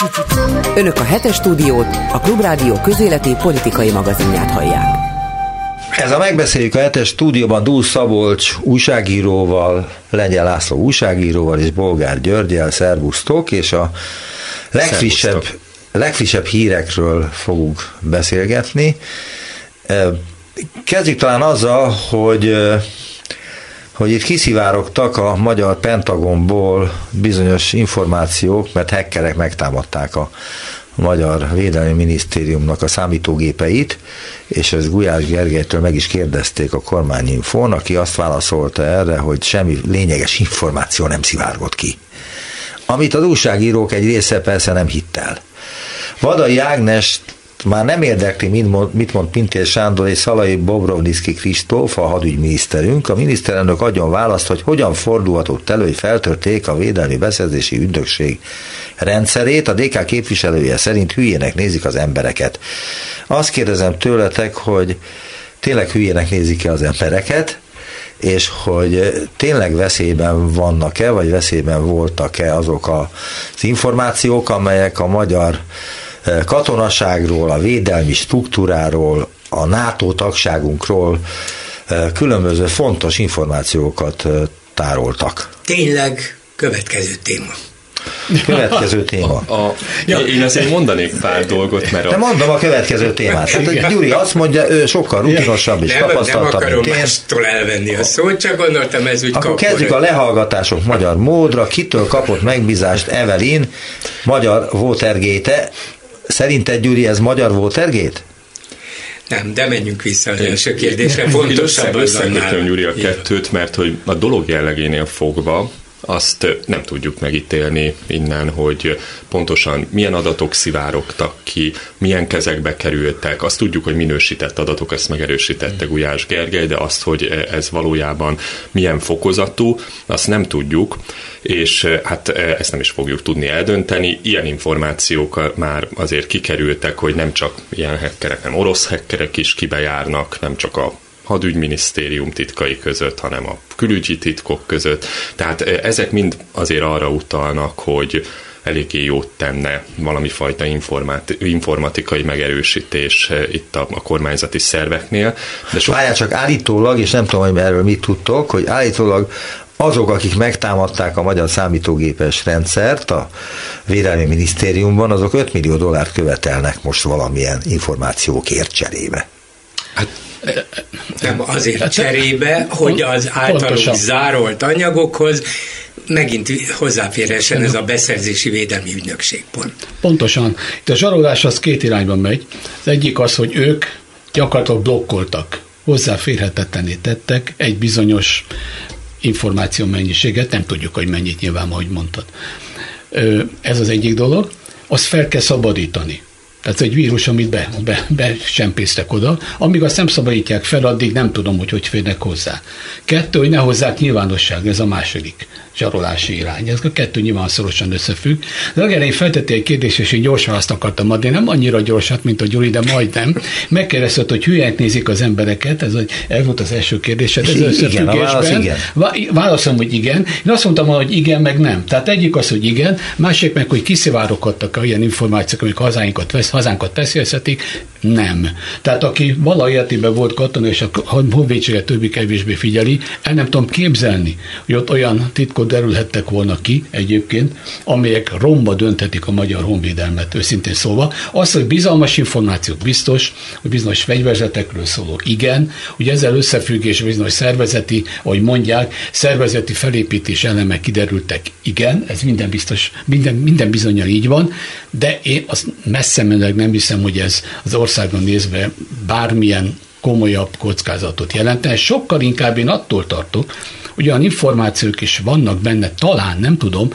Önök a Hetes Stúdiót, a Klubrádió közéleti politikai magazinját hallják. Ez a Megbeszéljük a Hetes Stúdióban Dúl Szabolcs újságíróval, Lengyel László újságíróval és Bolgár Györggyel, szervusztok, és a legfrissebb hírekről fogunk beszélgetni. Kezdjük talán azzal, hogy itt kiszivárogtak a magyar Pentagonból bizonyos információk, mert hackerek megtámadták a Magyar Védelmi Minisztériumnak a számítógépeit, és ezt Gulyás Gergelytől meg is kérdezték a Kormányinfón, aki azt válaszolta erre, hogy semmi lényeges információ nem szivárgott ki. Amit az újságírók egy része persze nem hitt el. Vadai Ágnest már nem érdekli, mit mond Pintér Sándor és Szalai Bobrovnicki Kristóf, a hadügyminiszterünk. A miniszterelnök adjon választ, hogy hogyan fordulhatott elő, hogy feltörték a Védelmi Beszerzési Ügynökség rendszerét. A DK képviselője szerint hülyének nézik az embereket. Azt kérdezem tőletek, hogy tényleg hülyének nézik-e az embereket, és hogy tényleg veszélyben vannak-e, vagy veszélyben voltak-e azok az információk, amelyek a magyar katonaságról, a védelmi struktúráról, a NATO tagságunkról különböző fontos információkat tároltak. Tényleg következő téma. Én azért mondanék pár dolgot, mert... De mondom a következő témát. Hát Gyuri azt mondja, ő sokkal rutinosabb és tapasztaltabb, mint én. Nem akarom mástól elvenni a szót, csak gondoltam, ez úgy akkor kezdjük a lehallgatások magyar módra. Kitől kapott megbízást Evelyn, magyar Watergate-e? Szerinted, Gyuri, ez magyar Watergate? Nem, de menjünk vissza az első kérdésre. Pontosabb összekötöm, Gyuri, a kettőt, mert hogy a dolog jellegénél fogva azt nem tudjuk megítélni innen, hogy pontosan milyen adatok szivárogtak ki, milyen kezekbe kerültek. Azt tudjuk, hogy minősített adatok, ezt megerősítette Gulyás Gergely, de azt, hogy ez valójában milyen fokozatú, azt nem tudjuk, és hát ezt nem is fogjuk tudni eldönteni. Ilyen információk már azért kikerültek, hogy nem csak ilyen hackerek, nem orosz hackerek is kibejárnak, nem csak a hadügyminisztérium titkai között, hanem a külügyi titkok között. Tehát ezek mind azért arra utalnak, hogy eléggé jót tenne valami fajta informatikai megerősítés itt a kormányzati szerveknél. Várjál csak, állítólag, és nem tudom, hogy erről mit tudtok, hogy állítólag azok, akik megtámadták a magyar számítógépes rendszert a Védelmi Minisztériumban, azok $5 millió követelnek most valamilyen információkért cserébe. Hát nem azért cserébe, hogy az általuk zárolt anyagokhoz megint hozzáférhessen ez a beszerzési védelmi ügynökség. Pont. Pontosan. Itt a zsarolás az két irányban megy. Az egyik az, hogy ők gyakorlatilag blokkoltak, hozzáférhetetlené tettek egy bizonyos információ mennyiséget, nem tudjuk, hogy mennyit, nyilván, ahogy mondtad. Ez az egyik dolog, azt fel kell szabadítani. Tehát egy vírus, amit besempésztek oda, amíg azt nem szabadítják fel, addig nem tudom, hogy férnek hozzá. Kettő, hogy ne hozzák nyilvánosság, ez a második zsarolási irány. Ez a kettő nyilván szorosan összefügg. De legelején feltettél egy kérdést, és én gyorsan azt akartam adni, nem annyira gyorsat, mint a Gyuri, de majdnem. Megkérdezted, hogy hülyének nézik az embereket, ez volt az első kérdésed. Ez összefüggésben. Válaszom, hogy igen. Én azt mondtam, hogy igen, meg nem. Tehát egyik az, hogy igen, másik meg, hogy kiszivároghattak olyan információk, amik hazánkat veszélyeztetik, nem. Tehát aki valahogy életében volt katona, és a honvédséget többé-kevésbé figyeli, el nem tudom képzelni, hogy ott olyan titkot derülhettek volna ki egyébként, amelyek romba dönthetik a magyar honvédelmet, őszintén szólva. Az, hogy bizalmas információk biztos, hogy bizonyos fegyverzetekről szóló igen, hogy ezzel összefüggés bizonyos szervezeti, ahogy mondják, szervezeti felépítés elemek kiderültek, igen, ez minden biztos, minden bizonnyal így van, de én azt messze menőleg nem hiszem, hogy ez az országon nézve bármilyen komolyabb kockázatot jelentene. Sokkal inkább én attól tartok, hogy olyan információk is vannak benne, talán, nem tudom,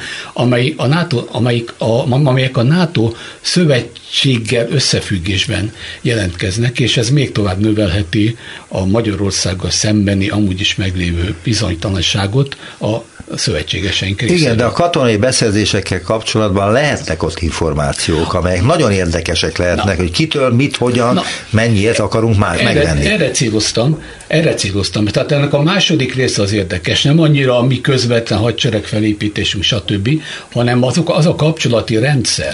amelyek a NATO szövetséggel összefüggésben jelentkeznek, és ez még tovább növelheti a Magyarországgal szembeni amúgy is meglévő bizonytalanságot a szövetségeseink részéről. Igen, de a katonai beszerzésekkel kapcsolatban lehetnek ott információk, amelyek nagyon érdekesek lehetnek, hogy kitől, mit, hogyan, mennyiért akarunk már megvenni. Erre céloztam. Tehát ennek a második része az érdekes, nem annyira a mi közvetlen hadsereg felépítésünk, stb., hanem az a kapcsolati rendszer,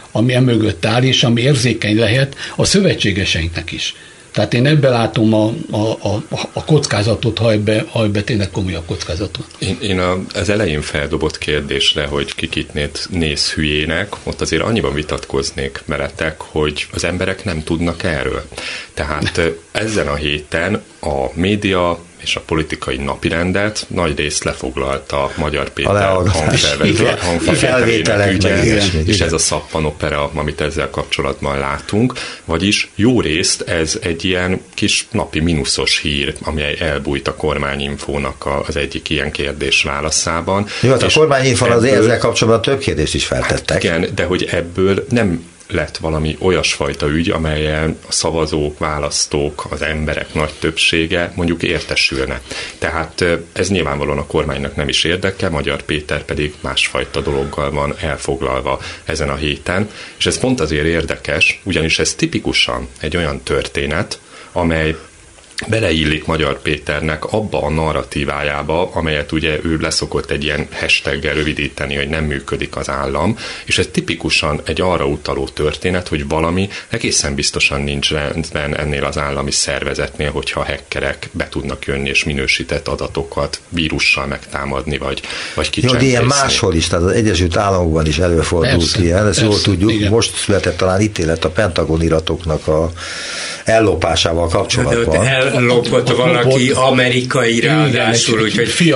ami emögött áll, és ami érzékeny lehet a szövetségeseinknek is. Tehát én ebben látom a kockázatot, ha ebbe tényleg komolyabb kockázatot. Én az elején feldobott kérdésre, hogy kikit néz hülyének, ott azért annyiban vitatkoznék veletek, hogy az emberek nem tudnak erről. Tehát ezen a héten a média és a politikai napirendet nagy részt lefoglalta Magyar Péter hangfelvételének ügye, és ez a szappanopera, amit ezzel kapcsolatban látunk, vagyis jó részt ez egy ilyen kis napi mínuszos hír, amely elbújt a kormányinfónak az egyik ilyen kérdés válaszában. Jó, hát a kormányinfón az ezzel kapcsolatban több kérdést is feltettek. Igen, de hogy ebből nem lett valami olyasfajta ügy, amelyen a szavazók, választók, az emberek nagy többsége mondjuk értesülne. Tehát ez nyilvánvalóan a kormánynak nem is érdeke, Magyar Péter pedig másfajta dologgal van elfoglalva ezen a héten, és ez pont azért érdekes, ugyanis ez tipikusan egy olyan történet, amely beleillik Magyar Péternek abba a narratívájába, amelyet ugye ő leszokott egy ilyen hashtaggel rövidíteni, hogy nem működik az állam, és ez tipikusan egy arra utaló történet, hogy valami egészen biztosan nincs rendben ennél az állami szervezetnél, hogyha hackerek be tudnak jönni és minősített adatokat vírussal megtámadni, vagy kicsempészni. Jó, de ilyen máshol is, tehát az Egyesült Államokban is előfordult ilyen, ezt jól tudjuk. Igen. Most született talán ítélet a Pentagon iratoknak a ellopásával kapcsolatban. Ellopott valaki amerikai ráadásul, úgyhogy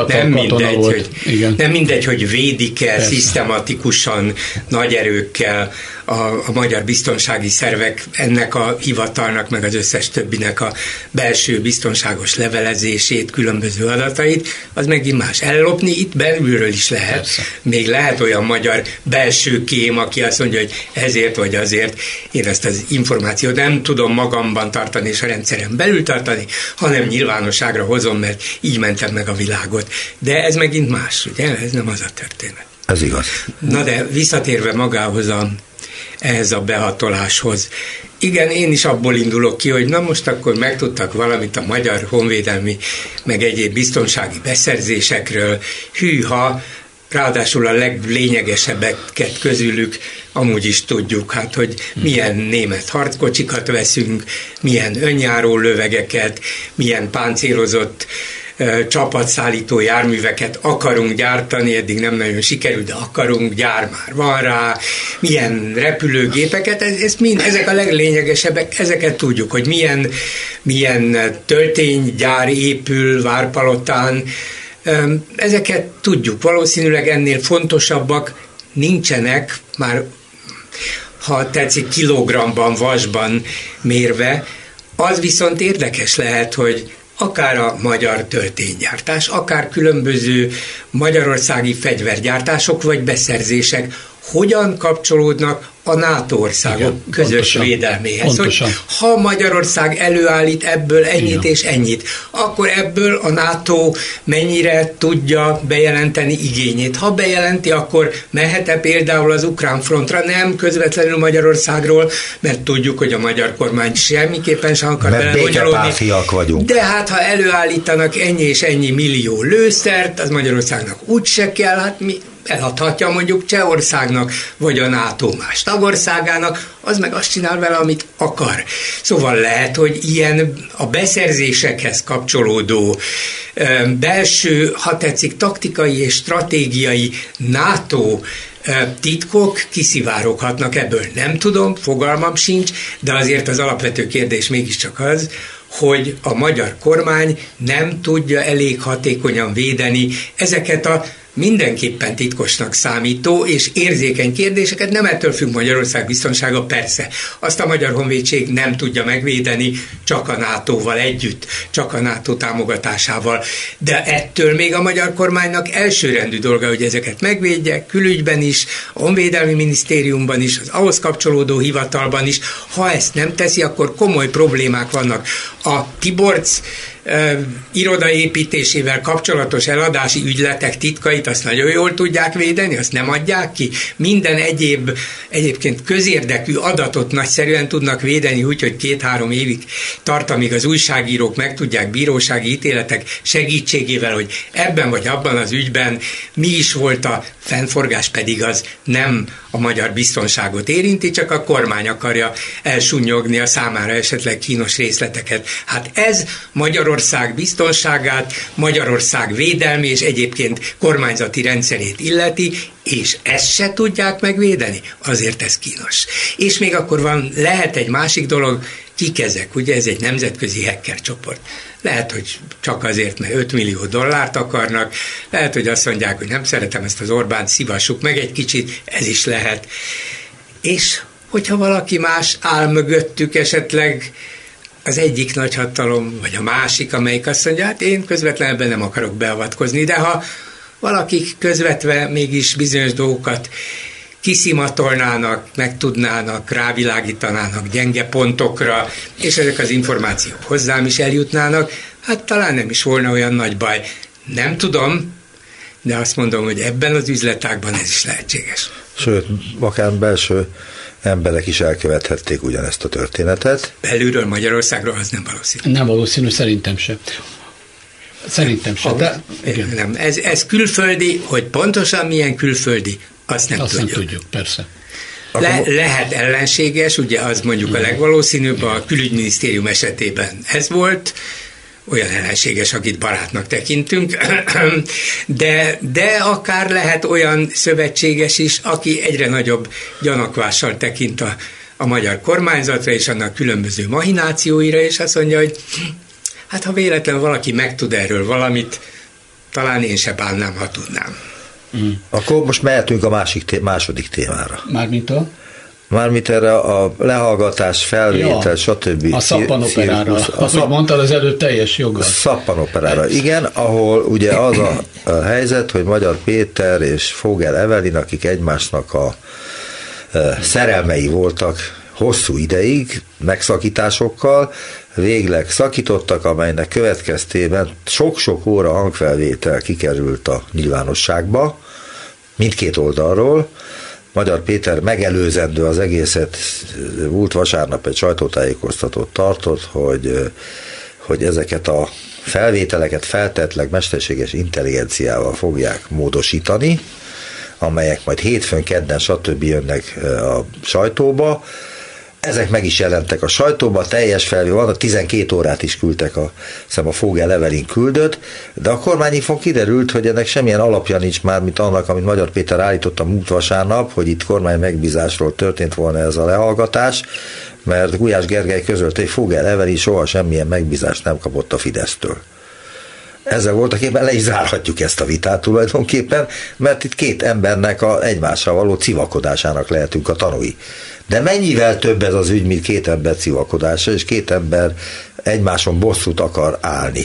nem mindegy, hogy védik-e szisztematikusan nagy erőkkel a magyar biztonsági szervek ennek a hivatalnak, meg az összes többinek a belső biztonságos levelezését, különböző adatait, az megint más. Ellopni itt belülről is lehet. Persze. Még lehet olyan magyar belső kém, aki azt mondja, hogy ezért vagy azért én ezt az információt nem tudom magamban tartani és a rendszeren belül tartani, hanem nyilvánosságra hozom, mert így mentem meg a világot. De ez megint más, ugye? Ez nem az a történet. Ez igaz. Na de visszatérve magához ehhez a behatoláshoz. Igen, én is abból indulok ki, hogy na most akkor megtudtak valamit a magyar honvédelmi, meg egyéb biztonsági beszerzésekről. Hűha, ráadásul a leglényegesebbeket közülük amúgy is tudjuk, hát, hogy milyen német harckocsikat veszünk, milyen önjáró lövegeket, milyen páncélozott csapatszállító járműveket akarunk gyártani, eddig nem nagyon sikerült, de akarunk, gyár már van rá, milyen repülőgépeket, ezek a leglényegesebbek, ezeket tudjuk, hogy milyen tölténygyár épül Várpalotán, ezeket tudjuk, valószínűleg ennél fontosabbak nincsenek, már ha tetszik kilogramban, vasban mérve, az viszont érdekes lehet, hogy akár a magyar tölténygyártás, akár különböző magyarországi fegyvergyártások vagy beszerzések hogyan kapcsolódnak a NATO országok közös védelméhez. Hogy ha Magyarország előállít ebből ennyit és ennyit, akkor ebből a NATO mennyire tudja bejelenteni igényét. Ha bejelenti, akkor mehet-e például az ukrán frontra, nem közvetlenül Magyarországról, mert tudjuk, hogy a magyar kormány semmiképpen sem akar belebonyolódni. De hát, ha előállítanak ennyi és ennyi millió lőszert, az Magyarországnak úgyse kell, hát mi eladhatja mondjuk Csehországnak, vagy a NATO más tagországának, az meg azt csinál vele, amit akar. Szóval lehet, hogy ilyen a beszerzésekhez kapcsolódó belső, ha tetszik, taktikai és stratégiai NATO titkok kiszivároghatnak ebből. Nem tudom, fogalmam sincs, de azért az alapvető kérdés mégiscsak az, hogy a magyar kormány nem tudja elég hatékonyan védeni ezeket a mindenképpen titkosnak számító és érzékeny kérdéseket, nem ettől függ Magyarország biztonsága, persze. Azt a Magyar Honvédség nem tudja megvédeni csak a NATO-val együtt, csak a NATO támogatásával, de ettől még a magyar kormánynak elsőrendű dolga, hogy ezeket megvédje, külügyben is, a Honvédelmi Minisztériumban is, az ahhoz kapcsolódó hivatalban is. Ha ezt nem teszi, akkor komoly problémák vannak. A Tiborcs irodaépítésével kapcsolatos eladási ügyletek titkait azt nagyon jól tudják védeni, azt nem adják ki. Minden egyébként közérdekű adatot nagyszerűen tudnak védeni, úgyhogy 2-3 évig tart, amíg az újságírók meg tudják bírósági ítéletek segítségével, hogy ebben vagy abban az ügyben mi is volt a fennforgás pedig az nem a magyar biztonságot érinti, csak a kormány akarja elsúnyogni a számára esetleg kínos részleteket. Hát ez Magyarország biztonságát, Magyarország védelmi és egyébként kormányzati rendszerét illeti, és ezt se tudják megvédeni, azért ez kínos. És még akkor lehet egy másik dolog, kik ezek, ugye ez egy nemzetközi hacker csoport. Lehet, hogy csak azért, mert $5 millió akarnak, lehet, hogy azt mondják, hogy nem szeretem ezt az Orbánt, szívassuk meg egy kicsit, ez is lehet. És hogyha valaki más áll mögöttük, esetleg az egyik nagyhatalom, vagy a másik, amelyik azt mondja, hát én közvetlenül nem akarok beavatkozni, de ha valakik közvetve mégis bizonyos dolgokat kiszimatolnának, megtudnának, rávilágítanának gyenge pontokra, és ezek az információk hozzám is eljutnának, hát talán nem is volna olyan nagy baj. Nem tudom, de azt mondom, hogy ebben az üzletágban ez is lehetséges. Sőt, akár belső emberek is elkövethették ugyanezt a történetet. Belülről Magyarországról az nem valószínű. Nem valószínű, szerintem se. Szerintem se, de... Nem, ez külföldi, hogy pontosan milyen külföldi, azt nem tudjuk, persze. Lehet ellenséges, ugye az mondjuk a legvalószínűbb, a külügyminisztérium esetében ez volt, olyan ellenséges, akit barátnak tekintünk, de akár lehet olyan szövetséges is, aki egyre nagyobb gyanakvással tekint a magyar kormányzatra és annak különböző mahinációira, és azt mondja, hogy hát ha véletlenül valaki megtud erről valamit, talán én se bánnám, ha tudnám. Akkor most mehetünk a második témára. Mármint erre a lehallgatás, felvétel, stb. A szappanoperára. Ahogy mondtad az előtt, teljes joggal. Szappanoperára, igen, ahol ugye az a helyzet, hogy Magyar Péter és Vogel Evelyn, akik egymásnak a szerelmei voltak hosszú ideig, megszakításokkal, végleg szakítottak, amelynek következtében sok-sok óra hangfelvétel kikerült a nyilvánosságba, mindkét oldalról. Magyar Péter megelőzendő az egészet, múlt vasárnap egy sajtótájékoztatót tartott, hogy ezeket a felvételeket feltétleg mesterséges intelligenciával fogják módosítani, amelyek majd hétfőn, kedden, stb. Jönnek a sajtóba. Ezek meg is jelentek a sajtóba, teljes felvétel van, 12 órát is küldtek, a Vogel Evelyn küldött, de a kormányinfon kiderült, hogy ennek semmilyen alapja nincs már, mint annak, amit Magyar Péter állított a múlt vasárnap, hogy itt kormány megbízásról történt volna ez a lehallgatás, mert Gulyás Gergely közölte, hogy Vogel Evelyn soha semmilyen megbízást nem kapott a Fidesztől. Ezzel voltaképpen le is zárhatjuk ezt a vitát tulajdonképpen, mert itt két embernek egymással való civakodásának lehetünk a tanúi. De mennyivel több ez az ügy, mint két ember civakodása, és két ember egymáson bosszút akar állni?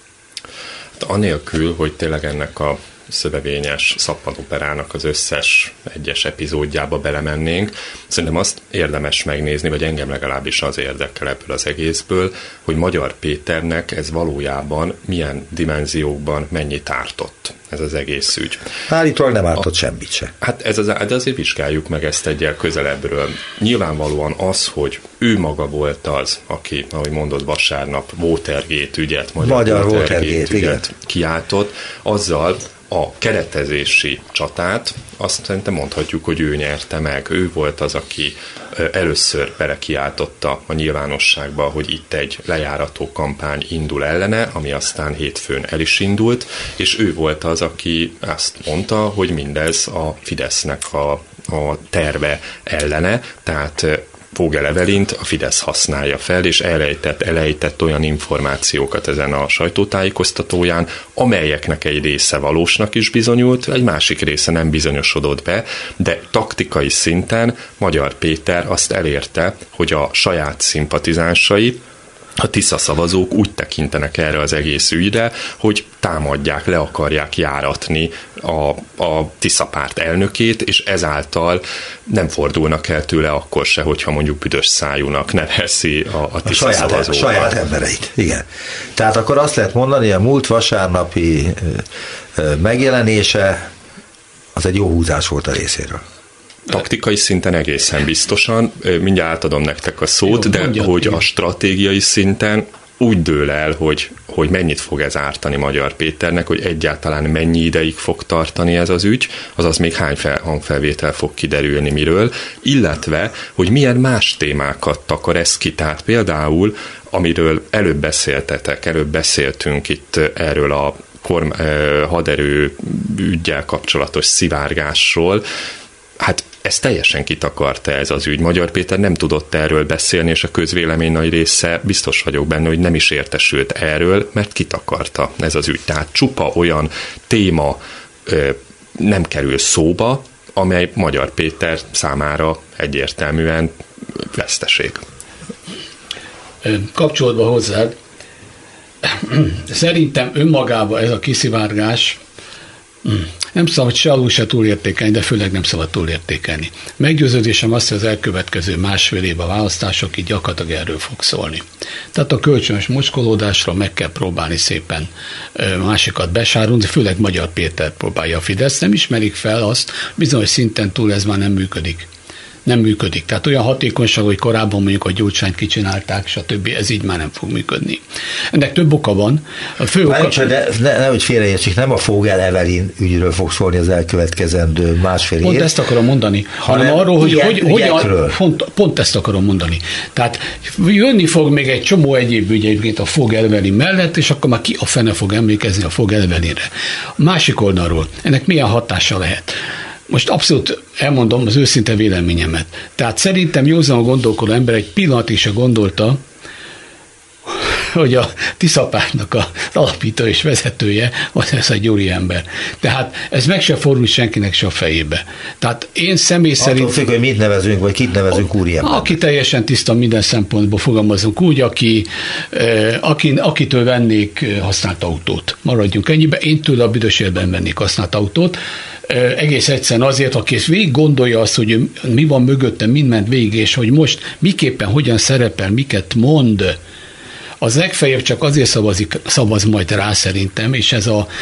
Hát anélkül, hogy tényleg ennek a szövevényes szappanoperának az összes egyes epizódjába belemennénk, szerintem azt érdemes megnézni, vagy engem legalábbis az érdekel ebből az egészből, hogy Magyar Péternek ez valójában milyen dimenziókban mennyit ártott ez az egész ügy. Állítólag nem ártott semmit se. Hát de azért vizsgáljuk meg ezt egyel közelebbről. Nyilvánvalóan az, hogy ő maga volt az, aki, ahogy mondod, vasárnap Watergate ügyet, Magyar Watergate ügyet kiáltott, azzal a keretezési csatát, azt szerintem mondhatjuk, hogy ő nyerte meg. Ő volt az, aki először belekiáltotta a nyilvánosságba, hogy itt egy lejárató kampány indul ellene, ami aztán hétfőn el is indult, és ő volt az, aki azt mondta, hogy mindez a Fidesznek a terve ellene, tehát Vogel Evelynt a Fidesz használja fel, és elejtett olyan információkat ezen a sajtótájékoztatóján, amelyeknek egy része valósnak is bizonyult, egy másik része nem bizonyosodott be, de taktikai szinten Magyar Péter azt elérte, hogy a saját szimpatizánsai, a Tisza szavazók úgy tekintenek erre az egész ügyre, hogy támadják, le akarják járatni a Tisza párt elnökét, és ezáltal nem fordulnak el tőle akkor se, hogyha mondjuk büdös szájúnak nevezi a Tisza szavazókat. Saját embereit, igen. Tehát akkor azt lehet mondani, hogy a múlt vasárnapi megjelenése az egy jó húzás volt a részéről. Taktikai szinten egészen biztosan, mindjárt átadom nektek a szót, jó, de hogy a stratégiai szinten úgy dől el, hogy hogy mennyit fog ez ártani Magyar Péternek, hogy egyáltalán mennyi ideig fog tartani ez az ügy, azaz még hány hangfelvétel fog kiderülni miről, illetve, hogy milyen más témákat takar ez ki. Tehát például, amiről előbb beszéltünk itt erről a haderő üggyel kapcsolatos szivárgásról, hát ez teljesen kitakarta ez az ügy. Magyar Péter nem tudott erről beszélni, és a közvélemény nagy része, biztos vagyok benne, hogy nem is értesült erről, mert kitakarta ez az ügy. Tehát csupa olyan téma nem kerül szóba, amely Magyar Péter számára egyértelműen veszteség. Kapcsolódva hozzád, szerintem önmagában ez a kiszivárgás nem szabad se alul, se túlértékelni, de főleg nem szabad túlértékelni. Meggyőződésem az, hogy az elkövetkező másfél év a választások így gyakorlatilag erről fog szólni. Tehát a kölcsönös mocskolódásra meg kell próbálni szépen másikat besárulni, főleg Magyar Péter próbálja a Fidesz. Nem ismerik fel azt, bizonyos szinten túl ez már nem működik. Nem működik. Tehát olyan hatékonyság, hogy korábban mondjuk a Gyurcsányt kicsinálták, stb. Ez így már nem fog működni. Ennek több oka van. A fő oka... Nehogy félreértsék, nem a Fogel Evelyn ügyről fog szólni az elkövetkezendő másfél év. Pont ezt akarom mondani, hanem arról, hogy pont ezt akarom mondani. Tehát jönni fog még egy csomó egyéb ügy egyébként a Fogel Evelyn mellett, és akkor már ki a fene fog emlékezni a Fogel Evelynre. A másik oldalról, ennek milyen hatása lehet? Most abszolút elmondom az őszinte véleményemet. Tehát szerintem józan gondolkodó ember egy pillanatig se gondolta, hogy a Tiszapártnak az alapító és vezetője az ez egy úriember. Tehát ez meg se fordul senkinek se a fejébe. Tehát én személy szerint... Attól függ, hogy mit nevezünk, vagy kit nevezünk úriembernek. Aki teljesen tiszta minden szempontból, fogalmazunk úgy, akitől vennék használt autót. Maradjunk ennyibe. Én tőle a büdös életben vennék használt autót. Egész egyszerűen azért, aki végig gondolja azt, hogy mi van mögötte, mind ment végig, és hogy most miképpen, hogyan szerepel, miket mond, az legfeljebb csak azért szavaz majd rá szerintem, és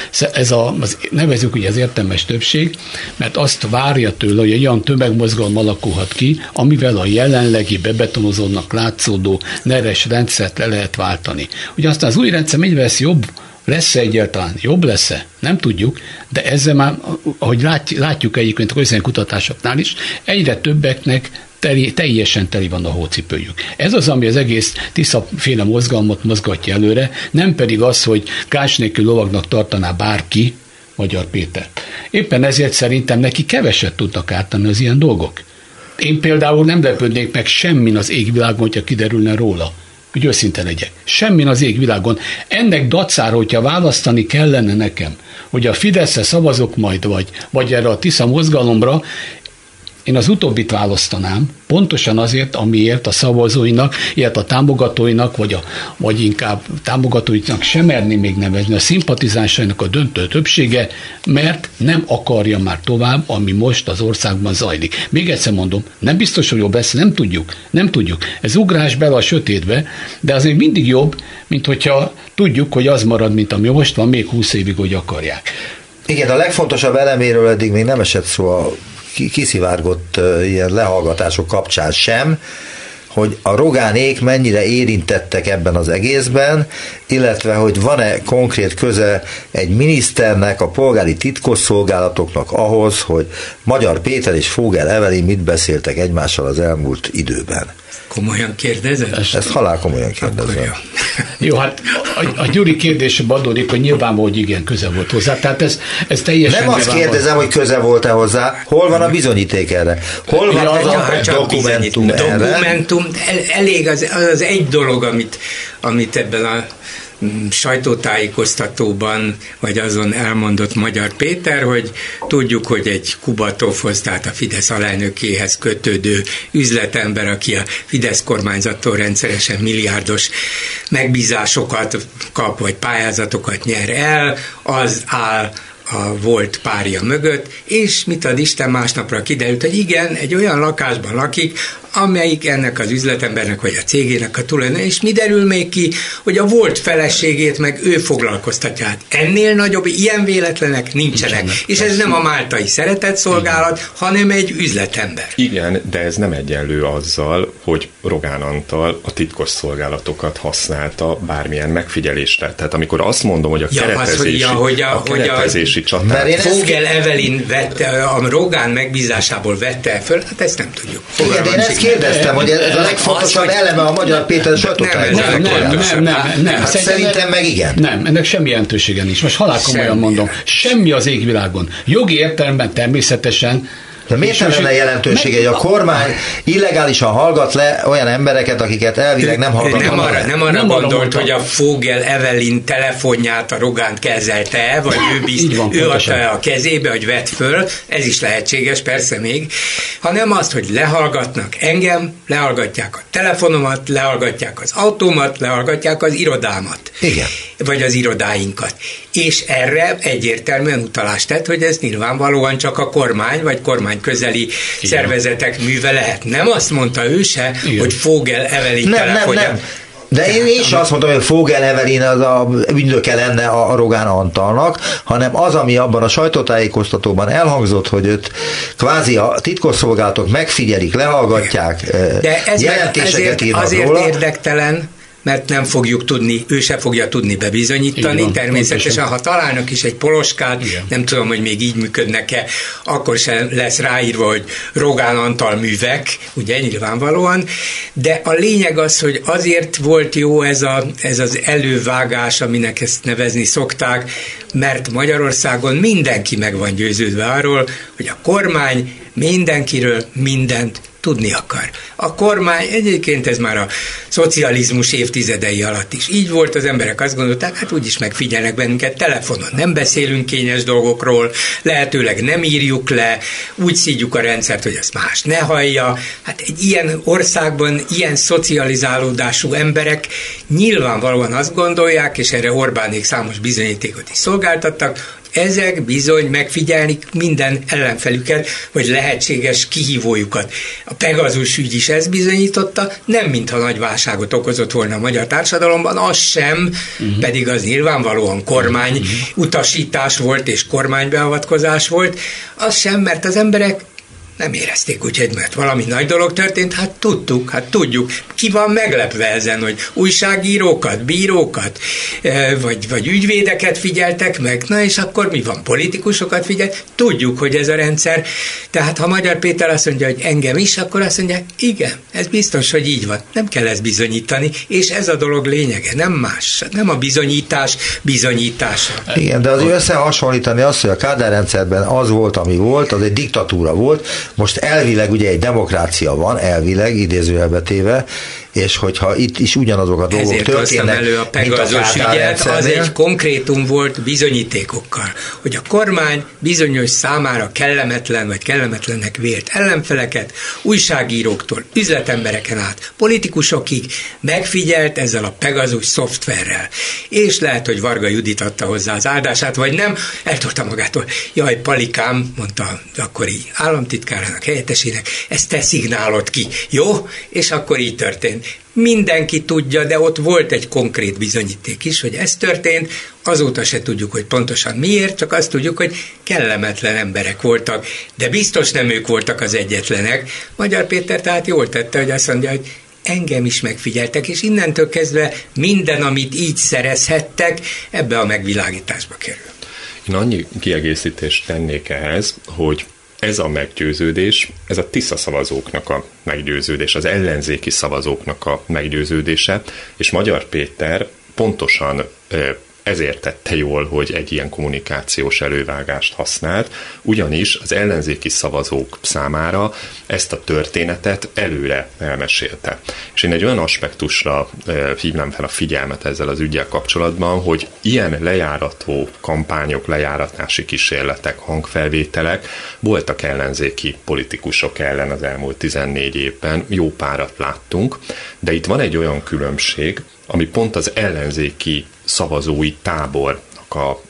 nevezzük ugye az értelmes többség, mert azt várja tőle, hogy egy olyan tömegmozgalom alakulhat ki, amivel a jelenlegi bebetonozódnak látszódó neres rendszert le lehet váltani. Ugye aztán az új rendszer mennyivel lesz jobb? Lesz-e egyáltalán? Jobb lesz-e? Nem tudjuk, de ezzel már, ahogy látjuk egyébként a közönkutatásoknál is, egyre többeknek teljesen teli van a hócipőjük. Ez az, ami az egész Tisza-féle mozgalmat mozgatja előre, nem pedig az, hogy kás nélkül lovagnak tartaná bárki Magyar Pétert. Éppen ezért szerintem neki keveset tudnak ártani az ilyen dolgok. Én például nem lepődnék meg semmin az égvilágon, hogyha kiderülne róla, hogy őszinte legyek. Semmin az égvilágon. Ennek dacára, hogyha választani kellene nekem, hogy a Fideszre szavazok majd, vagy erre a Tisza mozgalomra, én az utóbbit választanám, pontosan azért, amiért a szavazóinak, ilyet a támogatóinak, vagy inkább támogatóinak sem merni még nevezni, a szimpatizánsainak a döntő többsége, mert nem akarja már tovább, ami most az országban zajlik. Még egyszer mondom, nem biztos, hogy jobb lesz, nem tudjuk. Ez ugrás bele a sötétbe, de az még mindig jobb, mint hogyha tudjuk, hogy az marad, mint ami most van, még 20 évig, hogy akarják. Igen, a legfontosabb eleméről eddig még nem esett szó a kiszivárgott ilyen lehallgatások kapcsán sem, hogy a Rogánék mennyire érintettek ebben az egészben, illetve hogy van-e konkrét köze egy miniszternek, a polgári titkosszolgálatoknak ahhoz, hogy Magyar Péter és Fogel Evelyn mit beszéltek egymással az elmúlt időben. Komolyan kérdezed? Ezt halál komolyan kérdezem. Jó, hát a Gyuri kérdésbe adódik, hogy nyilvánvaló, hogy igen, köze volt hozzá. Tehát ez teljesen... Nem azt kérdezem, hogy köze volt-e hozzá, hol van a bizonyíték erre? Hol van az a dokumentum erre? Dokumentum, elég az egy dolog, amit ebben a sajtótájékoztatóban, vagy azon elmondott Magyar Péter, hogy tudjuk, hogy egy Kubatovhoz, tehát a Fidesz alelnökéhez kötődő üzletember, aki a Fidesz kormányzattól rendszeresen milliárdos megbízásokat kap, vagy pályázatokat nyer el, az áll a volt párja mögött, és mit ad Isten, másnapra kiderült, hogy igen, egy olyan lakásban lakik, amelyik ennek az üzletembernek vagy a cégének a tulajdon. És mi derül még ki, hogy a volt feleségét meg ő foglalkoztatja. Hát ennél nagyobb ilyen véletlenek nincsenek. És ez nem a máltai szeretetszolgálat, hanem egy üzletember. Igen, de ez nem egyenlő azzal, hogy Rogán Antal a titkos szolgálatokat használta bármilyen megfigyelésre. Tehát amikor azt mondom, hogy a keretezési csatát... Fogel Evelyn vette, a Rogán megbízásából vette föl, hát ezt nem tudjuk. Igen, de én ezt kérdeztem, hogy ez a legfontosabb eleme a Magyar Péter sajtótájékoztatójának. Nem. Szerintem meg igen. Nem, ennek semmi jelentősége nincs. Most halálkomolyan mondom. Semmi az égvilágon. Jogi értelemben természetesen. De miért nem lenne jelentősége, hogy a kormány illegálisan hallgat le olyan embereket, akiket elvileg nem hallgatnak le? Nem arra gondolt, hogy a Fogel Evelyn telefonját a Rogánt kezelte, vagy ő adta a kezébe, hogy vett föl, ez is lehetséges, persze még, hanem azt, hogy lehallgatnak engem, lehallgatják a telefonomat, lehallgatják az autómat, lehallgatják az irodámat. Igen. Vagy az irodáinkat. És erre egyértelműen utalást tett, hogy ez nyilvánvalóan csak a kormány, vagy kormány közeli szervezetek műve lehet. Nem azt mondta ő se, hogy Fogel Evelyn telefonja. Nem. De én is azt mondtam, hogy Fogel Evelyn az a ügynöke lenne a Rogán Antalnak, hanem az, ami abban a sajtótájékoztatóban elhangzott, hogy őt kvázi a titkosszolgálatok megfigyelik, lehallgatják, de ez jelentéseket írnak azért róla. Érdektelen, mert nem fogjuk tudni, ő se fogja tudni bebizonyítani. Igen, természetesen, ha találnak is egy poloskát, igen. Nem tudom, hogy még így működnek-e, akkor sem lesz ráírva, hogy Rogán Antal művek, ugye nyilvánvalóan, de a lényeg az, hogy azért volt jó ez az elővágás, aminek ezt nevezni szokták, mert Magyarországon mindenki meg van győződve arról, hogy a kormány mindenkiről mindent tudni akar. A kormány, egyébként ez már a szocializmus évtizedei alatt is így volt, az emberek azt gondolták, hát úgyis megfigyelnek bennünket telefonon, nem beszélünk kényes dolgokról, lehetőleg nem írjuk le, úgy szídjuk a rendszert, hogy azt más ne hallja. Hát egy ilyen országban ilyen szocializálódású emberek nyilvánvalóan azt gondolják, és erre Orbánék számos bizonyítékot is szolgáltattak, ezek bizony megfigyelni minden ellenfelüket, vagy lehetséges kihívójukat. A Pegazus ügy is ezt bizonyította, nem mintha nagy válságot okozott volna a magyar társadalomban, az sem, pedig az nyilvánvalóan kormány utasítás volt, és kormánybeavatkozás volt, az sem, mert az emberek nem érezték úgy, mert valami nagy dolog történt, hát tudjuk. Ki van meglepve ezen, hogy újságírókat, bírókat, vagy ügyvédeket figyeltek meg, na és akkor mi van? Politikusokat figyelt? Tudjuk, hogy ez a rendszer. Tehát ha Magyar Péter azt mondja, hogy engem is, akkor azt mondja, igen, ez biztos, hogy így van. Nem kell ezt bizonyítani, és ez a dolog lényege, nem más. Nem a bizonyítás bizonyítása. Igen, de azért összehasonlítani azt, hogy a Kádár rendszerben az volt, ami volt, az egy diktatúra volt. Most elvileg ugye egy demokrácia van, elvileg, idézőjelbe téve, és hogyha itt is ugyanazok a dolgok történnek, elő a Pegazus ügyet, az egy konkrétum volt bizonyítékokkal, hogy a kormány bizonyos számára kellemetlen vagy kellemetlennek vélt ellenfeleket újságíróktól, üzletembereken át, politikusokig megfigyelt ezzel a Pegazus szoftverrel. És lehet, hogy Varga Judit adta hozzá az áldását, vagy nem, eltolta magától. Jaj, Palikám, mondta akkori államtitkárának, helyettesének, ezt te szignálod ki, jó? És akkor így történt. Mindenki tudja, de ott volt egy konkrét bizonyíték is, hogy ez történt, azóta se tudjuk, hogy pontosan miért, csak azt tudjuk, hogy kellemetlen emberek voltak, de biztos nem ők voltak az egyetlenek. Magyar Péter tehát jól tette, hogy azt mondja, hogy engem is megfigyeltek, és innentől kezdve minden, amit így szerezhettek, ebbe a megvilágításba kerül. Én annyi kiegészítést tennék ehhez, hogy ez a meggyőződés, ez a Tisza szavazóknak a meggyőződés, az ellenzéki szavazóknak a meggyőződése, és Magyar Péter pontosan ezért tette jól, hogy egy ilyen kommunikációs elővágást használt, ugyanis az ellenzéki szavazók számára ezt a történetet előre elmesélte. És én egy olyan aspektusra hívnám fel a figyelmet ezzel az üggyel kapcsolatban, hogy ilyen lejárató kampányok, lejáratási kísérletek, hangfelvételek voltak ellenzéki politikusok ellen az elmúlt 14 évben, jó párat láttunk, de itt van egy olyan különbség, ami pont az ellenzéki szavazói tábornak a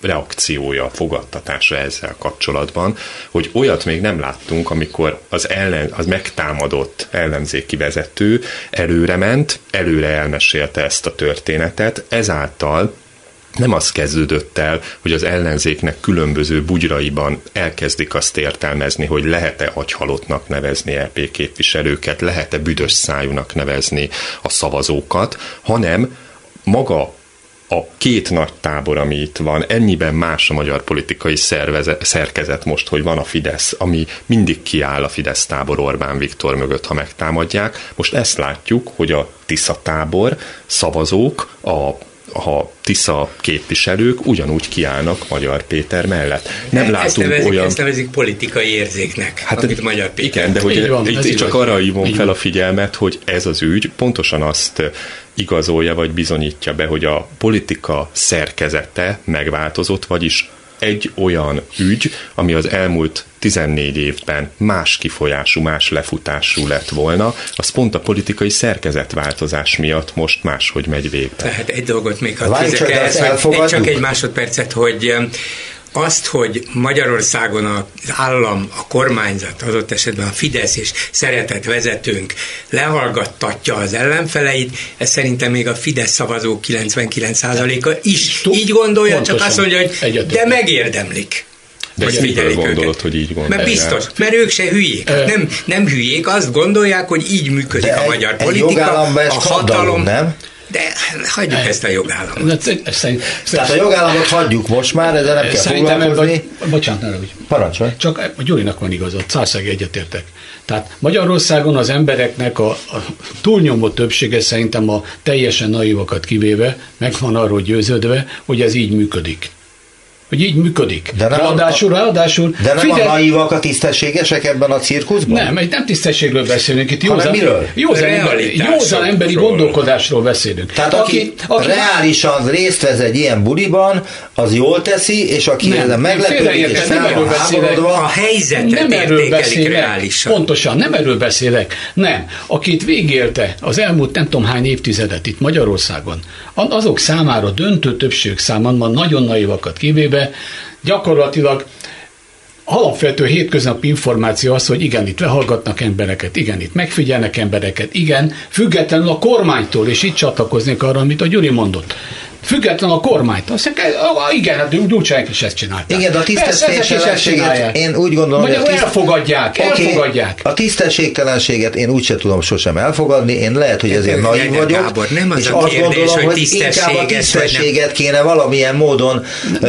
reakciója, fogadtatása ezzel kapcsolatban, hogy olyat még nem láttunk, amikor az megtámadott ellenzéki vezető előre ment, előre elmesélte ezt a történetet, ezáltal nem az kezdődött el, hogy az ellenzéknek különböző bugyraiban elkezdik azt értelmezni, hogy lehet-e agyhalottnak nevezni EP képviselőket, lehet-e büdös szájúnak nevezni a szavazókat, hanem maga a két nagy tábor, ami itt van, ennyiben más a magyar politikai szerkezet most, hogy van a Fidesz, ami mindig kiáll a Fidesz tábor Orbán Viktor mögött, ha megtámadják. Most ezt látjuk, hogy a Tisza tábor szavazók, a Tisza képviselők ugyanúgy kiállnak Magyar Péter mellett. Nem látunk ezt nevezik politikai érzéknek, amit Magyar Péter. Igen, de hogy itt csak arra hívom fel a figyelmet, hogy ez az ügy pontosan azt igazolja, vagy bizonyítja be, hogy a politika szerkezete megváltozott, vagyis egy olyan ügy, ami az elmúlt 14 évben más kifolyású, más lefutású lett volna, az pont a politikai szerkezetváltozás miatt most máshogy megy végbe. Tehát egy dolgot még hadd fűzek ehhez, csak egy másodpercet, hogy azt, hogy Magyarországon az állam, a kormányzat, adott esetben a Fidesz és szeretett vezetőnk lehallgattatja az ellenfeleit, ez szerintem még a Fidesz szavazók 99%-a is így gondolja, csak azt mondja, hogy de megérdemlik. De ezt mitől gondolod, hogy így gondolják? Mert biztos, mert ők se hülyék. Nem hülyék, azt gondolják, hogy így működik a magyar politika, a hatalom. Nem? De hagyjuk ezt a jogállamot. Tehát a jogállamot hagyjuk most már, ezzel nem kell foglalkozni. Bocsánat, ne úgy. Parancsolj. Csak a Gyurinak van igazad, 100% egyetértek. Tehát Magyarországon az embereknek a túlnyomó többsége, szerintem a teljesen naivokat kivéve, meg van arról győződve, hogy ez így működik. Hogy így működik. De nem ráadásul de nem a naívak a tisztességesek ebben a cirkuszban? Nem tisztességről beszélünk. Itt józan emberi gondolkodásról beszélünk. Tehát aki reálisan részt vesz egy ilyen buliban, az jól teszi, és aki ezen meglepődik és fel van háborodva. A helyzetet értékelik reálisan. Pontosan, nem erről beszélek. Nem. Akit végélte az elmúlt nem tudom hány évtizedet itt Magyarországon, azok számára, döntő többség számára, nagyon naivakat kivéve, gyakorlatilag alapvető hétköznapi információ az, hogy igen, itt lehallgatnak embereket, igen, itt megfigyelnek embereket, igen, függetlenül a kormánytól, és itt csatlakoznék arra, amit a Gyuri mondott. Független a kormányt. Azt mondják, igen, hát Gyurcsány is ezt csinálták. Igen, de a tisztességtelenséget én úgy gondolom, hogy elfogadják. A tisztességtelenséget én úgyse tudom sosem elfogadni, én lehet, hogy ezért naiv vagyok, Gábor, nem az és a azt kérdés, gondolom, hogy inkább a tisztességet kéne valamilyen módon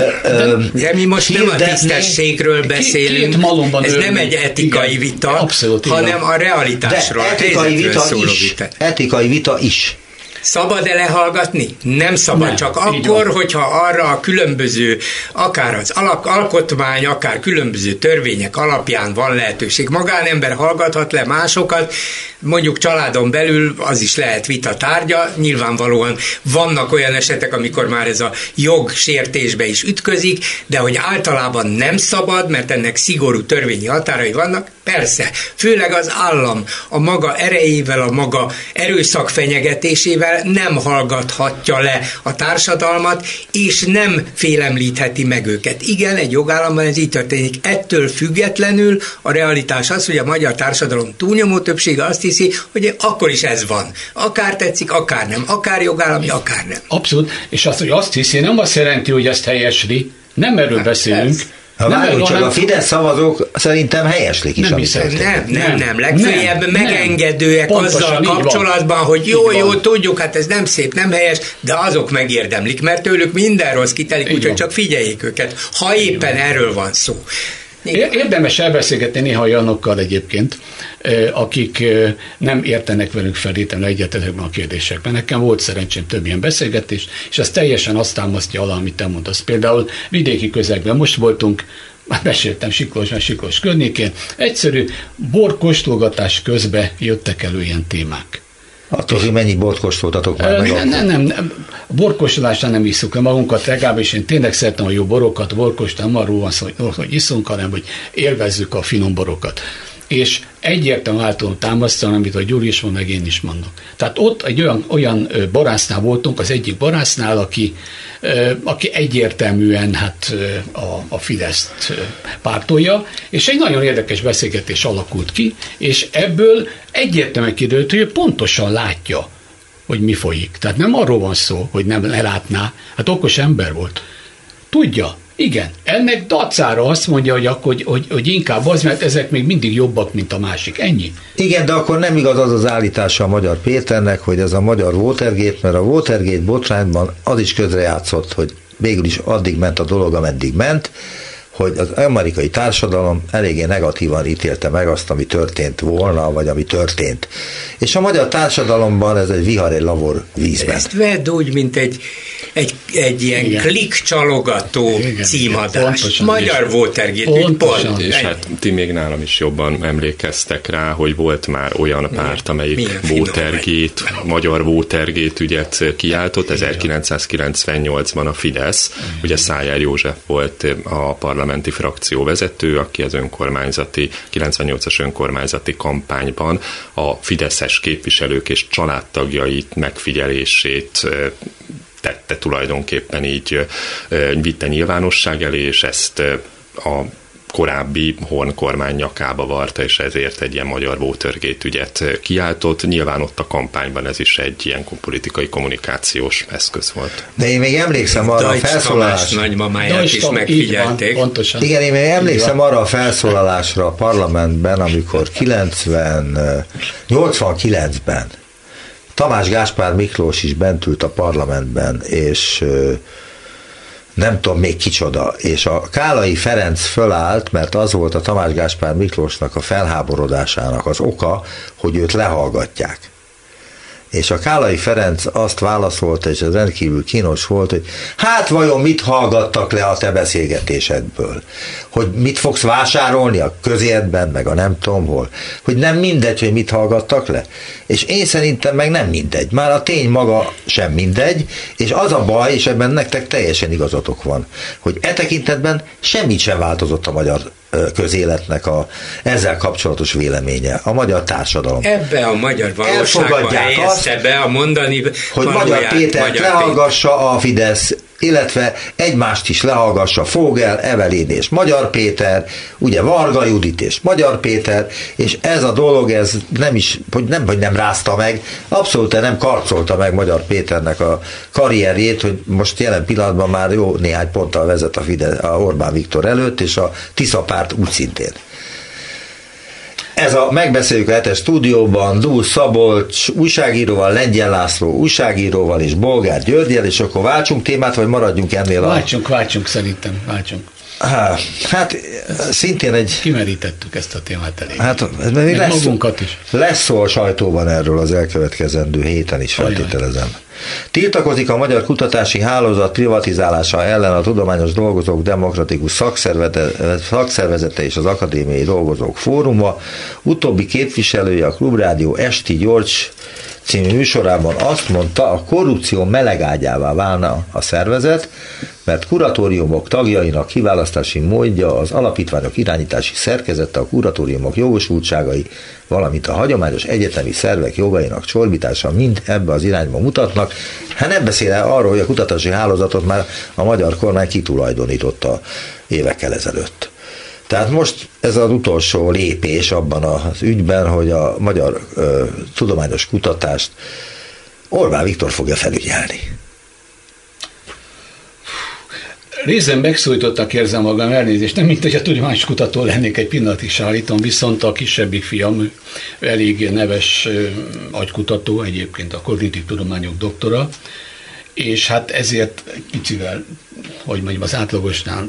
de mi most nem a tisztességről beszélünk, ez nem egy etikai vita, hanem a realitásról, a helyzetről szóló vita. Etikai vita is. Szabad-e lehallgatni? Nem szabad, nem, csak akkor, hogyha arra a különböző, akár az alkotmány, akár különböző törvények alapján van lehetőség. Magánember hallgathat le másokat, mondjuk családon belül az is lehet vita tárgya, nyilvánvalóan vannak olyan esetek, amikor már ez a jogsértésbe is ütközik, de hogy általában nem szabad, mert ennek szigorú törvényi határai vannak, persze, főleg az állam a maga erejével, a maga erőszak fenyegetésével nem hallgathatja le a társadalmat, és nem félemlítheti meg őket. Igen, egy jogállamban ez így történik. Ettől függetlenül a realitás az, hogy a magyar társadalom túlnyomó többsége azt hiszi, hogy akkor is ez van. Akár tetszik, akár nem. Akár jogállami, akár nem. Abszolút. És azt, hogy azt hiszi, nem azt jelenti, hogy ezt helyesli. Nem erről beszélünk. Csak a Fidesz szavazók szerintem helyeslik is. Nem. Legfeljebb megengedőek azzal kapcsolatban, hogy jó, tudjuk, hát ez nem szép, nem helyes, de azok megérdemlik, mert tőlük minden rossz kitelik, úgyhogy csak figyeljék őket, ha éppen erről van szó. Érdemes elbeszélgetni néha olyanokkal egyébként, akik nem értenek velünk feltétlenül egyet ezekben a kérdésekben. Nekem volt szerencsém több ilyen beszélgetés, és ez teljesen azt támasztja alá, amit te mondasz. Például vidéki közegben most voltunk, már meséltem Siklós környékén, egyszerű borkóstolgatás közben jöttek elő ilyen témák. Attól, hogy mennyi bort kóstoltatok már meg? Nem. Borkóstolásra nem isszuk le magunkat, legalábbis én tényleg szeretem a jó borokat, borkóstolni, arról van szó, hogy iszunk, hanem hogy élvezzük a finom borokat. és egyértelműen általán támasztani, amit a Gyuri is mond, meg én is mondok. Tehát ott egy olyan barásznál voltunk, az egyik barásznál, aki egyértelműen hát a Fideszt pártolja, és egy nagyon érdekes beszélgetés alakult ki, és ebből egyértelműen kiderült, hogy ő pontosan látja, hogy mi folyik. Tehát nem arról van szó, hogy nem látná, hát okos ember volt. Tudja, igen, ennek dacára azt mondja, hogy inkább az, mert ezek még mindig jobbak, mint a másik. Ennyi. Igen, de akkor nem igaz az az állítása a Magyar Péternek, hogy ez a magyar Watergate, mert a Watergate botrányban az is közrejátszott, hogy végül is addig ment a dolog, ameddig ment, hogy az amerikai társadalom eléggé negatívan ítélte meg azt, ami történt volna, vagy ami történt. És a magyar társadalomban ez egy vihar, egy lavor vízben. Ezt vedd úgy, mint egy ilyen klikcsalogató címadás. Pontosan, magyar Watergate. Pont. És hát ti még nálam is jobban emlékeztek rá, hogy volt már olyan párt, amelyik magyar Watergate ügyet kiáltott, 1998-ban a Fidesz, ugye Szájer József volt a parlamenti frakcióvezető, aki az 98-as önkormányzati kampányban a fideszes képviselők és családtagjait megfigyelését tette tulajdonképpen, így vitte nyilvánosság elé, és ezt a korábbi Horn kormány nyakába varta, és ezért egy ilyen magyar Watergate ügyet kiáltott. Nyilván ott a kampányban ez is egy ilyen politikai kommunikációs eszköz volt. De én még emlékszem arra a felszólalásra. Nagymamáját is megfigyelték. Igen, én még emlékszem arra a felszólalásra a parlamentben, amikor 89-ben Tamás Gáspár Miklós is bent ült a parlamentben, és nem tudom még kicsoda, és a Kálai Ferenc fölállt, mert az volt a Tamás Gáspár Miklósnak a felháborodásának az oka, hogy őt lehallgatják. És a Kálai Ferenc azt válaszolta, és ez rendkívül kínos volt, hogy hát vajon mit hallgattak le a te beszélgetésedből? Hogy mit fogsz vásárolni a közértben, meg a nem tudom hol? Hogy nem mindegy, hogy mit hallgattak le? És én szerintem meg nem mindegy. Már a tény maga sem mindegy, és az a baj, és ebben nektek teljesen igazatok van, hogy e tekintetben semmit sem változott a magyar közéletnek ezzel kapcsolatos véleménye, a magyar társadalom. Ebbe a magyar valóságban helyezte be a mondani hogy Magyar Pétert lehallgassa a Fidesz, illetve egymást is lehallgassa Fogel, Evelyn és Magyar Péter, ugye Varga Judit és Magyar Péter, és ez a dolog, ez hogy nem rázta meg, abszolút nem karcolta meg Magyar Péternek a karrierjét, hogy most jelen pillanatban már jó néhány ponttal vezet a Orbán Viktor előtt, és a Tisza párt úgy szintén. Ez a Megbeszéljük a Hetes stúdióban Dúl Szabolcs újságíróval, Lengyel László újságíróval és Bolgár Györgyel, és akkor váltsunk témát, vagy maradjunk ennél Váltsunk szerintem, váltsunk. Hát szintén egy... Kimerítettük ezt a témát elég. Hát még magunkat is. Lesz szó a sajtóban erről az elkövetkezendő héten is, feltételezem. Tiltakozik a Magyar Kutatási Hálózat privatizálása ellen a Tudományos Dolgozók Demokratikus Szakszervezete és az Akadémiai Dolgozók Fóruma. Utóbbi képviselője a Klubrádió Esti György című műsorában azt mondta, a korrupció melegágyává válna a szervezet, mert kuratóriumok tagjainak kiválasztási módja, az alapítványok irányítási szerkezete, a kuratóriumok jogosultságai, valamint a hagyományos egyetemi szervek jogainak csorbítása mind ebbe az irányba mutatnak. Hát nem beszél arról, hogy a kutatási hálózatot már a magyar kormány kitulajdonította évekkel ezelőtt. Tehát most ez az utolsó lépés abban az ügyben, hogy a magyar tudományos kutatást Orbán Viktor fogja felügyelni. Részben megszólítottak, érzem magam, elnézést, nem mint hogy a tudományos kutató lennék, egy pillanatig se állítom, viszont a kisebbik fiam elég neves agykutató, egyébként a kognitív tudományok doktora, és hát ezért kicsivel, hogy mondjam, az átlagosnál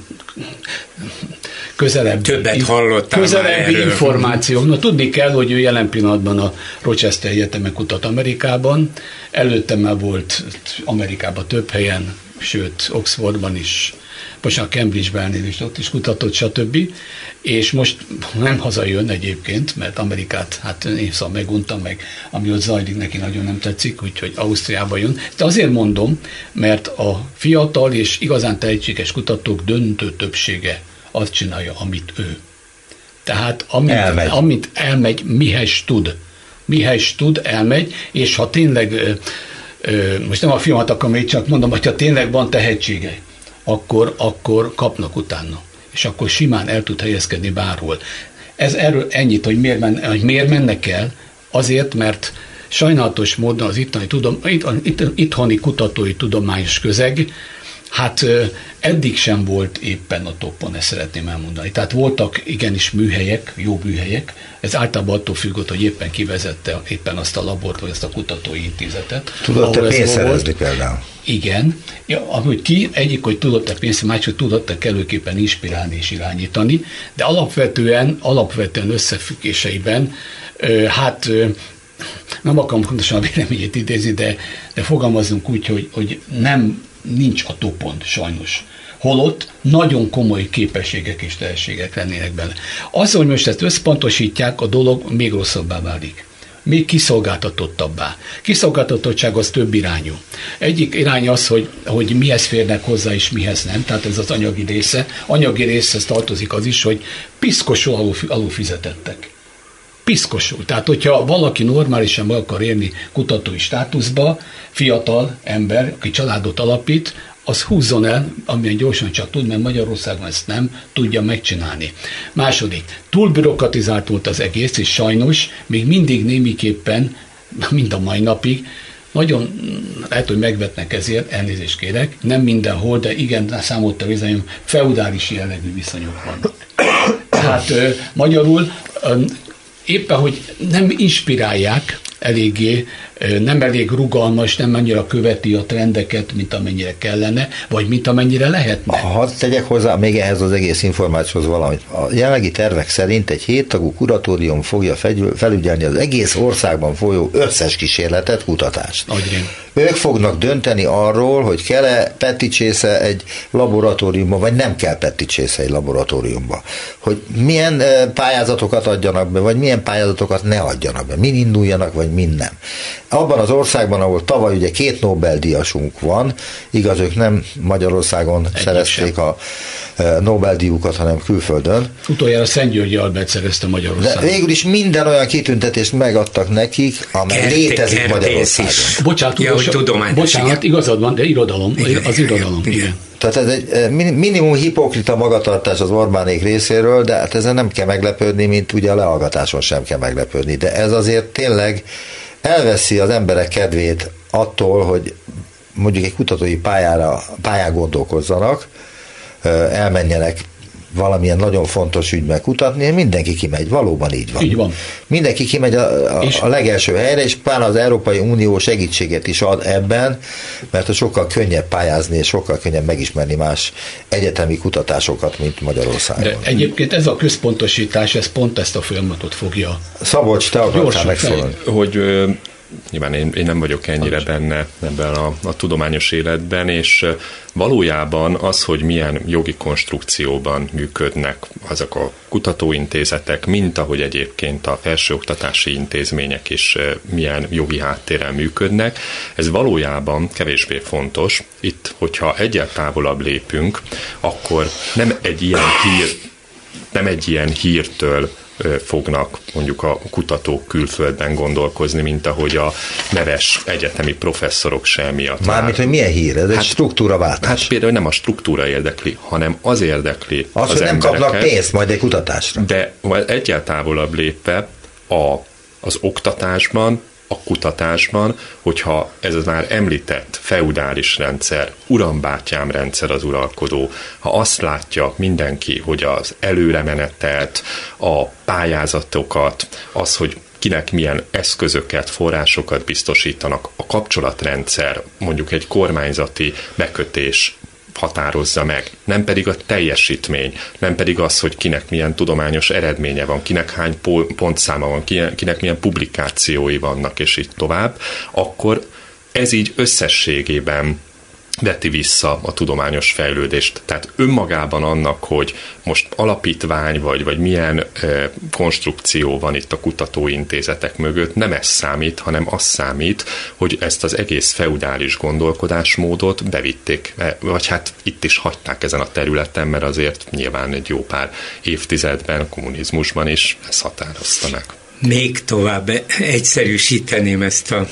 közelebbi információk. No, tudni kell, hogy ő jelen pillanatban a Rochester Egyetemen kutat Amerikában, előtte már volt Amerikában több helyen, sőt Oxfordban is, most a Cambridge-ben is ott is kutatott, stb. És most nem hazajön egyébként, mert Amerikát hát én szóval meguntam meg, ami ott zajlik, neki nagyon nem tetszik, úgyhogy Ausztriába jön. De azért mondom, mert a fiatal és igazán tehetséges kutatók döntő többsége azt csinálja, amit ő. Tehát amint elmegy, mihez tud, elmegy, és ha tényleg, most nem a filmet akarom, még csak mondom, hogy ha tényleg van tehetsége, akkor kapnak utána. És akkor simán el tud helyezkedni bárhol. Ez erről ennyit, hogy miért mennek el, azért, mert sajnálatos módon az itthoni kutatói tudományos közeg, hát eddig sem volt éppen a toppon, ezt szeretném elmondani. Tehát voltak igenis műhelyek, jó műhelyek, ez általában attól függött, hogy éppen kivezette éppen azt a labort, vagy azt a kutatói intézetet. Tudott-e pénzt szerezni például? Igen. Ja, ahogy egyik, hogy tudott-e pénzt, másik, hogy tudott-e kellőképpen inspirálni és irányítani, de alapvetően összefüggéseiben, nem akarom pontosan a véleményét idézni, de fogalmazunk úgy, hogy nincs a topon sajnos. Holott nagyon komoly képességek és tehetségek lennének benne. Az, hogy most ezt összpontosítják, a dolog még rosszabbá válik. Még kiszolgáltatottabbá. Kiszolgáltatottság az több irányú. Egyik irány az, hogy mihez férnek hozzá és mihez nem, tehát ez az anyagi része. Anyagi részhez tartozik az is, hogy piszkosul alulfizetettek. Piszkosul. Tehát, hogyha valaki normálisan meg akar érni kutatói státuszba, fiatal ember, aki családot alapít, az húzzon el, amilyen gyorsan csak tud, mert Magyarországon ezt nem tudja megcsinálni. Második, túl bürokratizált volt az egész, és sajnos még mindig némiképpen, mind a mai napig, nagyon lehet, hogy megvetnek ezért, elnézést kérek, nem mindenhol, de igen, számolta bizony, feudális jellegű viszonyok vannak. Tehát magyarul éppen, hogy nem inspirálják eléggé, nem elég rugalmas, nem annyira követi a trendeket, mint amennyire kellene, vagy mint amennyire lehetne. Hadd tegyek hozzá még ehhez az egész információhoz valamit. A jelenlegi tervek szerint egy 7 tagú kuratórium fogja felügyelni az egész országban folyó összes kísérletet, kutatást. Agyrém. Ők fognak dönteni arról, hogy kell-e petticsésze egy laboratóriumba, vagy nem kell petticsésze egy laboratóriumba. Hogy milyen pályázatokat adjanak be, vagy milyen pályázatokat ne adjanak be. Min induljanak, vagy min nem. Abban az országban, ahol tavaly ugye 2 Nobel-díjasunk van, igaz, ők nem Magyarországon szerezték a Nobel-díjukat, hanem külföldön. Utoljára Szent-Györgyi Albert szerezte Magyarországon. De végül is minden olyan kitüntetést megadtak nekik, amely létezik Magyarországon. Bocsánat, igazad van, de irodalom, az irodalom, igen. Tehát ez egy minimum hipokrita magatartás az Orbánék részéről, de hát ezen nem kell meglepődni, mint ugye a lehallgatáson sem kell meglepődni. De ez azért tényleg elveszi az emberek kedvét attól, hogy mondjuk egy kutatói pályán gondolkozzanak, elmenjenek valamilyen nagyon fontos ügyben kutatni, mindenki kimegy, valóban így van. Így van. Mindenki kimegy a legelső helyre, és pláne az Európai Unió segítséget is ad ebben, mert sokkal könnyebb pályázni, és sokkal könnyebb megismerni más egyetemi kutatásokat, mint Magyarországon. De egyébként ez a központosítás, ez pont ezt a folyamatot fogja. Szabolcs, te akartál megszólalni. Hogy nyilván én nem vagyok ennyire benne ebben a tudományos életben, és valójában az, hogy milyen jogi konstrukcióban működnek azok a kutatóintézetek, mint ahogy egyébként a felsőoktatási intézmények is milyen jogi háttérrel működnek, ez valójában kevésbé fontos. Itt, hogyha egyel távolabb lépünk, akkor nem egy ilyen hírtől fognak mondjuk a kutatók külföldben gondolkozni, mint ahogy a neves egyetemi professzorok sem miatt. Mármint, hogy milyen hír? Ez egy struktúraváltás. Hát például nem a struktúra érdekli, hanem az érdekli az hogy nem embereket, kapnak pénzt majd egy kutatásra. De egyel távolabb lépve az oktatásban, a kutatásban, hogyha ez az már említett feudális rendszer, urambátyám rendszer az uralkodó, ha azt látja mindenki, hogy az előremenetet, a pályázatokat, az, hogy kinek milyen eszközöket, forrásokat biztosítanak, a kapcsolatrendszer, mondjuk egy kormányzati bekötés határozza meg, nem pedig a teljesítmény, nem pedig az, hogy kinek milyen tudományos eredménye van, kinek hány pontszáma van, kinek milyen publikációi vannak, és így tovább, akkor ez így összességében veti vissza a tudományos fejlődést. Tehát önmagában annak, hogy most alapítvány vagy milyen konstrukció van itt a kutatóintézetek mögött, nem ez számít, hanem az számít, hogy ezt az egész feudális gondolkodásmódot bevitték, vagy hát itt is hagyták ezen a területen, mert azért nyilván egy jó pár évtizedben, kommunizmusban is ez határozta meg. Még tovább egyszerűsíteném ezt a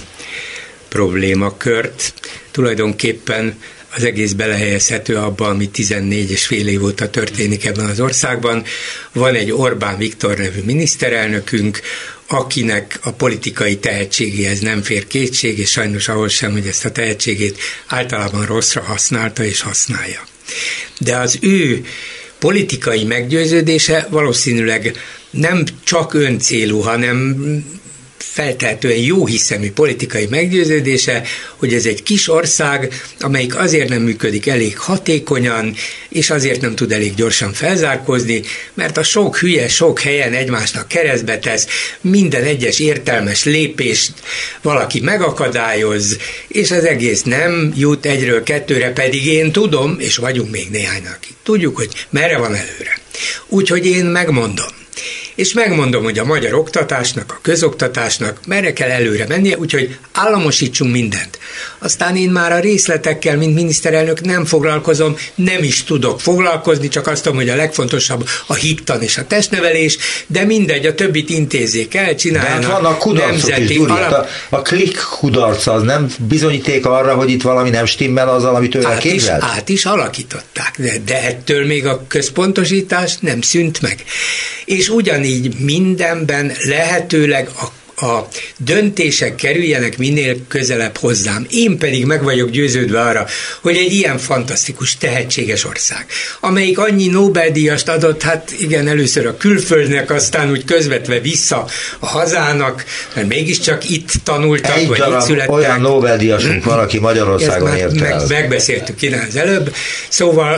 problémakört. Tulajdonképpen az egész belehelyezhető abba, ami 14,5 év óta történik ebben az országban. Van egy Orbán Viktor nevű miniszterelnökünk, akinek a politikai tehetségéhez nem fér kétség, és sajnos ahhoz sem, hogy ezt a tehetségét általában rosszra használta és használja. De az ő politikai meggyőződése valószínűleg nem csak öncélú, hanem feltehetően jóhiszemű politikai meggyőződése, hogy ez egy kis ország, amelyik azért nem működik elég hatékonyan, és azért nem tud elég gyorsan felzárkózni, mert a sok hülye sok helyen egymásnak keresztbe tesz, minden egyes értelmes lépést valaki megakadályoz, és az egész nem jut egyről kettőre, pedig én tudom, és vagyunk még néhány, akik tudjuk, hogy merre van előre. Úgyhogy én megmondom. És megmondom, hogy a magyar oktatásnak, a közoktatásnak merre kell előre mennie, úgyhogy államosítsunk mindent. Aztán én már a részletekkel, mint miniszterelnök nem foglalkozom, nem is tudok foglalkozni, csak azt tudom, hogy a legfontosabb a hittan és a testnevelés, de mindegy, a többit intézzék el, csináljanak. De hát vannak kudarcok is, Gyuri, a klik kudarca az nem bizonyíték arra, hogy itt valami nem stimmel azzal, amit ő elképzelt? Át is alakították, de ettől még a központosítás nem szűnt meg. És ugyanígy mindenben lehetőleg a döntések kerüljenek minél közelebb hozzám. Én pedig meg vagyok győződve arra, hogy egy ilyen fantasztikus, tehetséges ország, amelyik annyi Nobel-díjast adott, hát igen, először a külföldnek, aztán úgy közvetve vissza a hazának, mert mégiscsak itt tanultak, egy vagy itt születtek. Olyan Nobel-díjasunk van, aki Magyarországon ért el. Megbeszéltük innen az előbb. Szóval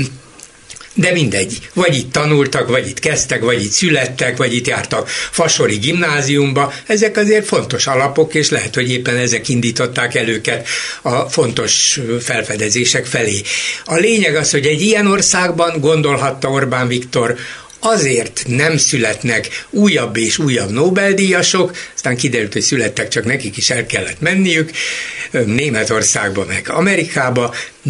de mindegy, vagy itt tanultak, vagy itt kezdtek, vagy itt születtek, vagy itt jártak fasori gimnáziumba. Ezek azért fontos alapok, és lehet, hogy éppen ezek indították el őket a fontos felfedezések felé. A lényeg az, hogy egy ilyen országban, gondolhatta Orbán Viktor, azért nem születnek újabb és újabb Nobel-díjasok, aztán kiderült, hogy születtek, csak nekik is el kellett menniük, Németországba meg Amerikába,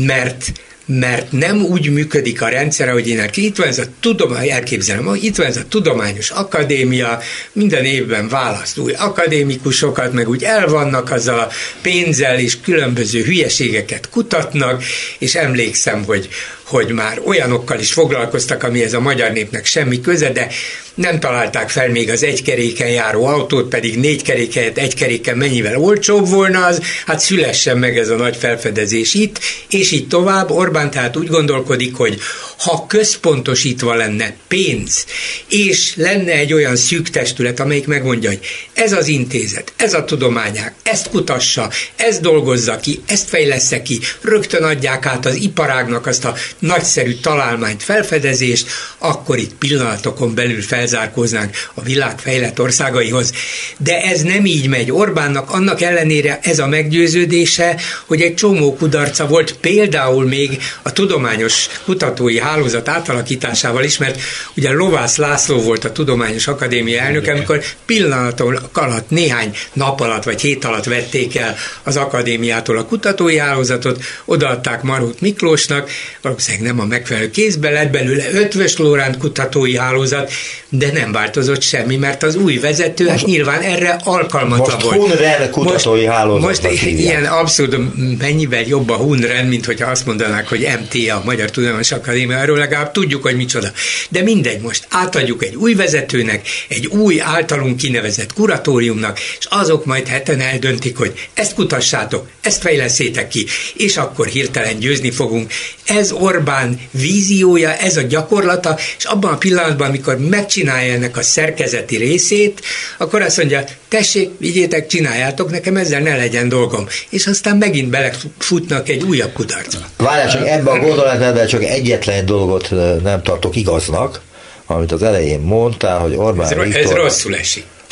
mert nem úgy működik a rendszer, hogy én itt van ez a elképzelem, itt van ez a tudományos akadémia, minden évben választ új akadémikusokat, meg úgy elvannak azzal a pénzzel, és különböző hülyeségeket kutatnak, és emlékszem, hogy már olyanokkal is foglalkoztak, amihez a magyar népnek semmi köze, de nem találták fel még az egykeréken járó autót, pedig 4 kerék helyett 1 keréken mennyivel olcsóbb volna az, hát szülessen meg ez a nagy felfedezés itt, és így tovább. Orbán tehát úgy gondolkodik, hogy ha központosítva lenne pénz, és lenne egy olyan szűk testület, amelyik megmondja, hogy ez az intézet, ez a tudományág, ezt kutassa, ezt dolgozza ki, ezt fejlessze ki, rögtön adják át az iparágnak azt a nagyszerű találmányt, felfedezést, akkor itt pillanatokon belül felzárkóznánk a világ fejlett országaihoz. De ez nem így megy. Orbánnak annak ellenére ez a meggyőződése, hogy egy csomó kudarca volt például még a tudományos kutatói hálózat átalakításával is, mert ugye Lovász László volt a Tudományos Akadémia elnöke, amikor pillanatok alatt, néhány nap alatt vagy hét alatt vették el az akadémiától a kutatói hálózatot, odaadták Marut Miklósnak, valószínűleg nem a megfelelő kézbe, lett belőle Ötvös Loránd kutatói hálózat, de nem változott semmi, mert az új vezető hát nyilván erre alkalmatlan volt. Most Hunren kutatói hálózatnak hívják. Ilyen abszolút mennyivel jobb a Hunren, mint hogyha azt mondanák, hogy MTA, Magyar Tudományos Akadémia, arról legalább tudjuk, hogy micsoda. De mindegy, most átadjuk egy új vezetőnek, egy új általunk kinevezett kuratóriumnak, és azok majd heten eldöntik, hogy ezt kutassátok, ezt fejleszétek ki, és akkor hirtelen győzni fogunk. Ez Orbán víziója, ez a gyakorlata, és abban a pillanatban, amikor megcsinálja ennek a szerkezeti részét, akkor azt mondja, tessék, vigyétek, csináljátok, nekem ezzel ne legyen dolgom. És aztán megint belefutnak egy újabb kudarcba. Várjál, csak ebben a gondolatban csak egyetlen dolgot nem tartok igaznak, amit az elején mondtál, hogy Orbán Viktor... Ez rosszul esik.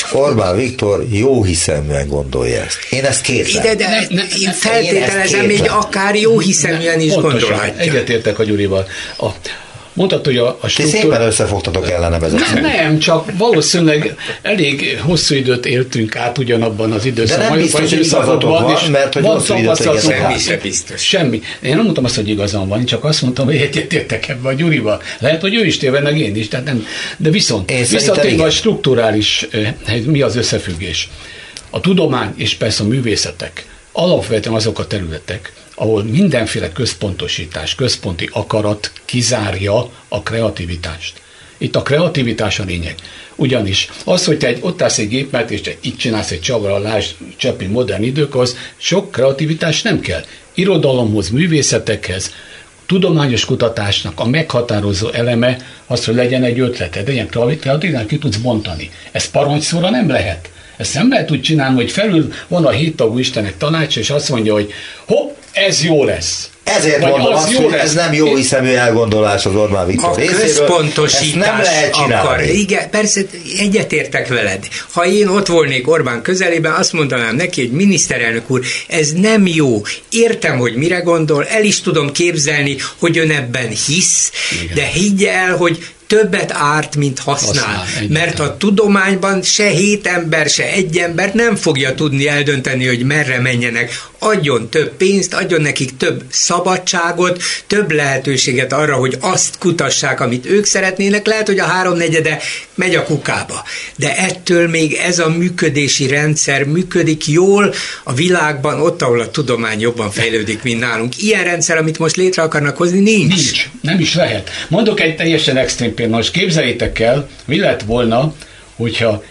Orbán Viktor jó hiszeműen gondolja ezt. Én ezt kétlem. De én feltételezem, még akár jó hiszeműen is gondolhatja. Egyetértek a Gyurival. Mondtad, hogy a struktúra... Szépen összefogtatok ellenem ezek szerint. Nem, csak valószínűleg elég hosszú időt éltünk át ugyanabban az időszakban. De nem biztos, hogy igazatok van, mert hogy hosszú időt éltek át. Semmi biztos. Semmi. Én nem mondtam azt, hogy igazam van, csak azt mondtam, hogy egyetértek ebbe a Gyurival. Lehet, hogy ő is téved, meg én is, tehát nem. De viszont visszatérve a strukturális, mi az összefüggés. A tudomány és persze a művészetek alapvetően azok a területek, ahol mindenféle központosítás, központi akarat kizárja a kreativitást. Itt a kreativitás a lényeg. Ugyanis az, hogy te ott állsz egy gép mellett, és te itt csinálsz egy csavarral, lásd Chaplin modern időkhoz, sok kreativitás nem kell. Irodalomhoz, művészetekhez, tudományos kutatásnak a meghatározó eleme az, hogy legyen egy ötleted, legyen kreativitás, ki tudsz bontani. Ez parancsszóra nem lehet. Ezt nem lehet úgy csinálni, hogy felül van a 7 tagú Istenek tanácsa, és azt mondja, hogy hopp, ez jó lesz. Ezért vagy mondom azt, hogy ez nem jó hiszemű elgondolás az Orbán Viktor részéről. A központosítás nem lehet akar. Igen, persze egyetértek veled. Ha én ott volnék Orbán közelében, azt mondanám neki, hogy miniszterelnök úr, ez nem jó. Értem, hogy mire gondol, el is tudom képzelni, hogy ön ebben hisz, igen. De higgye el, hogy többet árt, mint használ. Mert a tudományban se 7 ember, se 1 ember nem fogja tudni eldönteni, hogy merre menjenek. Adjon több pénzt, adjon nekik több szabadságot, több lehetőséget arra, hogy azt kutassák, amit ők szeretnének. Lehet, hogy a 3/4 megy a kukába. De ettől még ez a működési rendszer működik jól a világban, ott, ahol a tudomány jobban fejlődik, mint nálunk. Ilyen rendszer, amit most létre akarnak hozni, nincs. Nem is lehet. Mondok egy teljesen extrém példát. Most képzeljétek el, mi lett volna, hogyha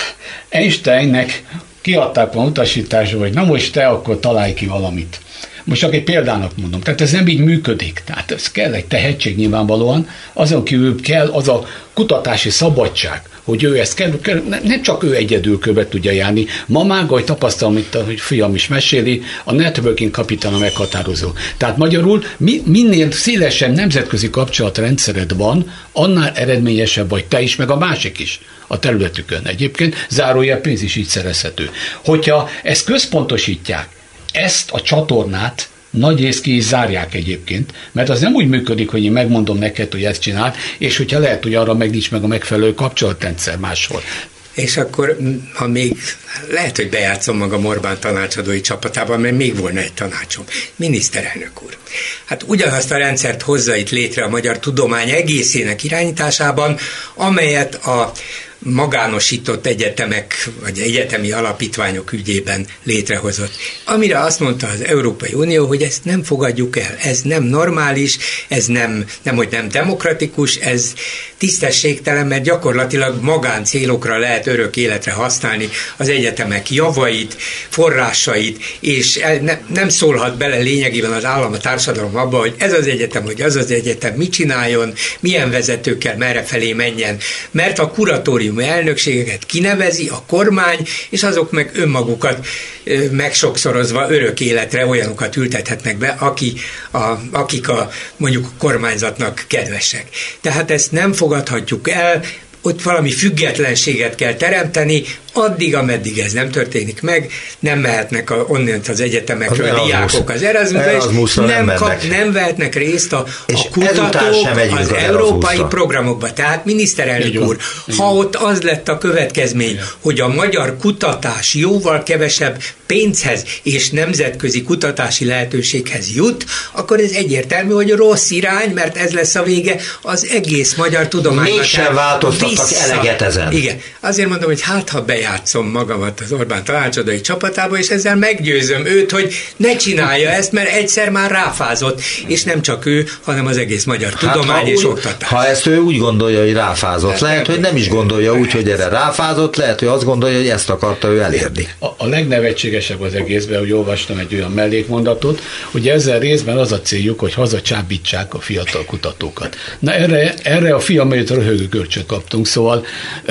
Einsteinnek kiadták volna utasításra, hogy na most te akkor találj ki valamit. Most csak egy példának mondom. Tehát ez nem így működik. Tehát ez kell egy tehetség nyilvánvalóan, azon kívül kell az a kutatási szabadság, hogy ő ezt kell, nem csak ő egyedül követ tudja járni. Ma már, ahogy tapasztalom, itt a fiam is meséli, a networking kapitán a meghatározó. Tehát magyarul minél szélesebb nemzetközi kapcsolatrendszered van, annál eredményesebb vagy te is, meg a másik is a területükön. Egyébként zárójel pénz is így szerezhető. Hogyha ezt központosítják, ezt a csatornát nagy rész ki is zárják egyébként, mert az nem úgy működik, hogy én megmondom neked, hogy ezt csináld, és hogyha lehet, hogy arra meg nincs meg a megfelelő kapcsolatrendszer máshol. És akkor, ha még lehet, hogy bejátszom magam Orbán tanácsadói csapatában, mert még volna egy tanácsom. Miniszterelnök úr, hát ugyanazt a rendszert hozza itt létre a magyar tudomány egészének irányításában, amelyet a magánosított egyetemek, vagy egyetemi alapítványok ügyében létrehozott. Amire azt mondta az Európai Unió, hogy ezt nem fogadjuk el, ez nem normális, ez nem hogy nem demokratikus, ez tisztességtelen, mert gyakorlatilag magáncélokra lehet örök életre használni az egyetemek javait, forrásait, és nem szólhat bele lényegében az állam, a társadalom abba, hogy ez az egyetem, hogy az az egyetem mit csináljon, milyen vezetőkkel merre felé menjen, mert a kuratórium elnökségeket kinevezi a kormány, és azok meg önmagukat megsokszorozva örök életre olyanokat ültethetnek be, akik a mondjuk a kormányzatnak kedvesek. Tehát ezt nem fogadhatjuk el, ott valami függetlenséget kell teremteni, addig, ameddig ez nem történik meg, nem mehetnek onnan az egyetemekről diákok az Erasmusra, nem vehetnek részt a kutatók az európai programokba. Tehát miniszterelnök úr, ha ott az lett a következmény, hogy a magyar kutatás jóval kevesebb pénzhez és nemzetközi kutatási lehetőséghez jut, akkor ez egyértelmű, hogy rossz irány, mert ez lesz a vége az egész magyar tudománynak. Mégsem változtattak eleget ezen. Igen. Azért mondom, hogy ha bejátszom magamat az Orbán tanácsadói csapatába, és ezzel meggyőzöm őt, hogy ne csinálja ezt, mert egyszer már ráfázott, és nem csak ő, hanem az egész magyar tudomány és oktatás. Ha ezt ő úgy gondolja, hogy ráfázott, lehet, hogy nem is gondolja úgy, hogy erre ráfázott, lehet, hogy azt gondolja, hogy ezt akarta ő elérni. A legnevetségesebb az egészben, hogy olvastam egy olyan mellékmondatot, hogy ezzel részben az a céljuk, hogy hazacsábítsák a fiatal kutatókat. Na erre a fiam előtt röhögő görcsöt kaptunk, szóval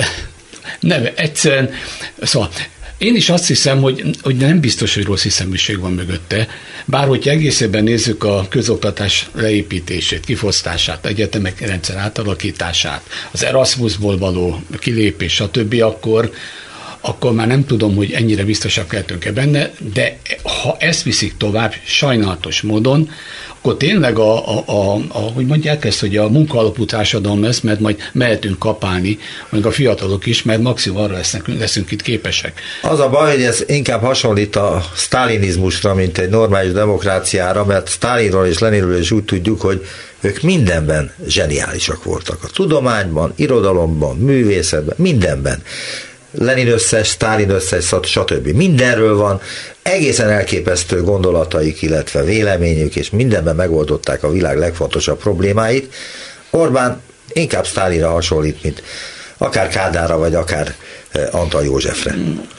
egyszerűen, szóval én is azt hiszem, hogy nem biztos, hogy rossz hiszeműség van mögötte, bár hogyha egészében nézzük a közoktatás leépítését, kifosztását, egyetemek rendszer átalakítását, az Erasmusból való kilépés, stb., akkor akkor már nem tudom, hogy ennyire biztosak lehetünk-e benne, de ha ezt viszik tovább sajnálatos módon, akkor tényleg hogy mondják ezt, hogy a munkaalapú társadalom lesz, mert majd mehetünk kapálni, meg a fiatalok is, mert maximum arra leszünk itt képesek. Az a baj, hogy ez inkább hasonlít a sztálinizmusra, mint egy normális demokráciára, mert Sztálinról és Leninről is úgy tudjuk, hogy ők mindenben zseniálisak voltak. A tudományban, irodalomban, művészetben, mindenben. Lenin összes, Sztálin összes, stb. Mindenről van egészen elképesztő gondolataik, illetve véleményük, és mindenben megoldották a világ legfontosabb problémáit. Orbán inkább Sztálinra hasonlít, mint akár Kádárra, vagy akár Antal Józsefre.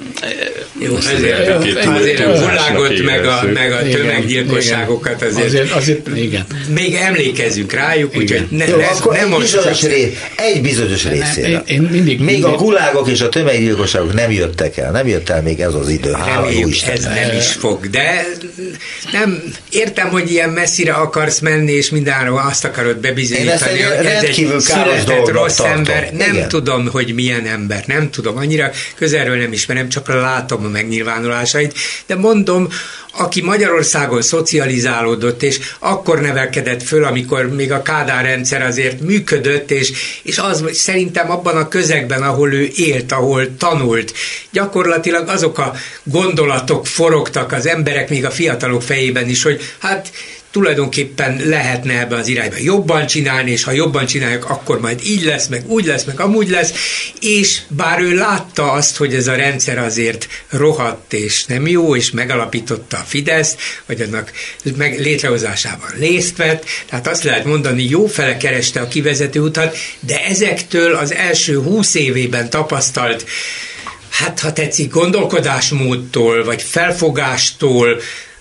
Jó, azért a Gulagot, meg a tömeggyilkosságokat azért igen. Még emlékezzünk rájuk, úgyhogy nem most egy bizonyos részére. Még a Gulágok és a tömeggyilkosságok nem jöttek el, nem jött el még ez az idő. Ez nem is fog, de nem értem, hogy ilyen messzire akarsz menni, és mindenáron azt akarod bebizonyítani, hogy ez egy született rossz ember. Nem tudom, hogy milyen ember, nem tudom, annyira közelről nem ismerem, csak látom a megnyilvánulásait, de mondom, aki Magyarországon szocializálódott, és akkor nevelkedett föl, amikor még a Kádár rendszer azért működött, és az szerintem abban a közegben, ahol ő élt, ahol tanult, gyakorlatilag azok a gondolatok forogtak az emberek, még a fiatalok fejében is, hogy hát tulajdonképpen lehetne ebben az irányba jobban csinálni, és ha jobban csináljuk, akkor majd így lesz, meg úgy lesz, meg amúgy lesz, és bár ő látta azt, hogy ez a rendszer azért rohadt és nem jó, és megalapította a Fideszt, vagy annak létrehozásában részt vett, tehát azt lehet mondani, jófele kereste a kivezető utat, de ezektől az első 20 évében tapasztalt, hát ha tetszik, gondolkodásmódtól, vagy felfogástól,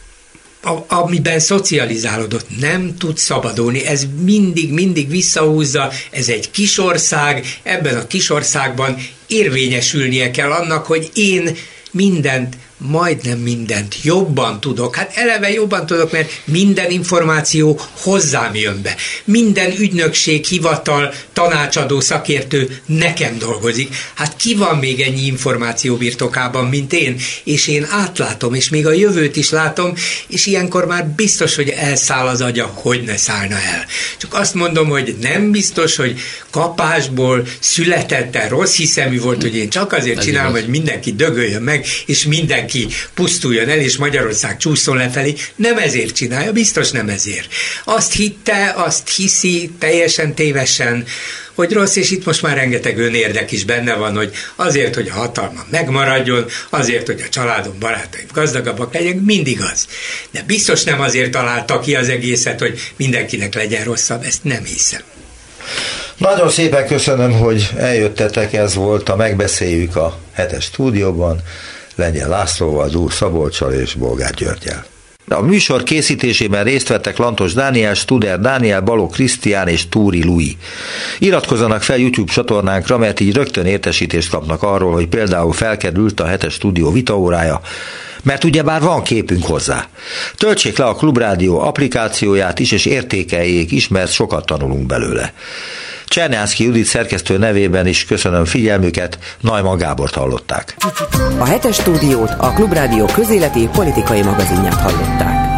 amiben szocializálódott, nem tud szabadulni, ez mindig visszahúzza, ez egy kisország, ebben a kisországban érvényesülnie kell annak, hogy én majdnem mindent jobban tudok. Hát eleve jobban tudok, mert minden információ hozzám jön be. Minden ügynökség, hivatal, tanácsadó, szakértő nekem dolgozik. Hát ki van még ennyi információ birtokában, mint én? És én átlátom, és még a jövőt is látom, és ilyenkor már biztos, hogy elszáll az agya, hogy ne szállna el. Csak azt mondom, hogy nem biztos, hogy kapásból született el, rossz hiszemű volt, hogy én csak azért csinálom, hogy mindenki dögöljön meg, és mindenki pusztuljon el, és Magyarország csúszson lefelé. Nem ezért csinálja, biztos nem ezért. Azt hitte, azt hiszi teljesen tévesen, hogy rossz, és itt most már rengeteg önérdek is benne van, hogy azért, hogy a hatalma megmaradjon, azért, hogy a családom, barátaim gazdagabbak legyenek, mindig az. De biztos nem azért találta ki az egészet, hogy mindenkinek legyen rosszabb, ezt nem hiszem. Nagyon szépen köszönöm, hogy eljöttetek, ez volt a Megbeszéljük a hetes stúdióban, Lengyel Lászlóval, Dúr Szabolccsal és Bolgár Györggyel. A műsor készítésében részt vettek Lantos Dániel, Studer Dániel, Balogh Krisztián és Túri Lui. Iratkozzanak fel YouTube csatornánkra, mert így rögtön értesítést kapnak arról, hogy például felkerült a hetes stúdió vitaórája, mert ugyebár van képünk hozzá. Töltsék le a Klubrádió applikációját is, és értékeljék is, mert sokat tanulunk belőle. Csernyánszky Judit szerkesztő nevében is köszönöm figyelmüket, Neumann Gábort hallották. A hetes stúdiót, a Klubrádió közéleti politikai magazinját hallották.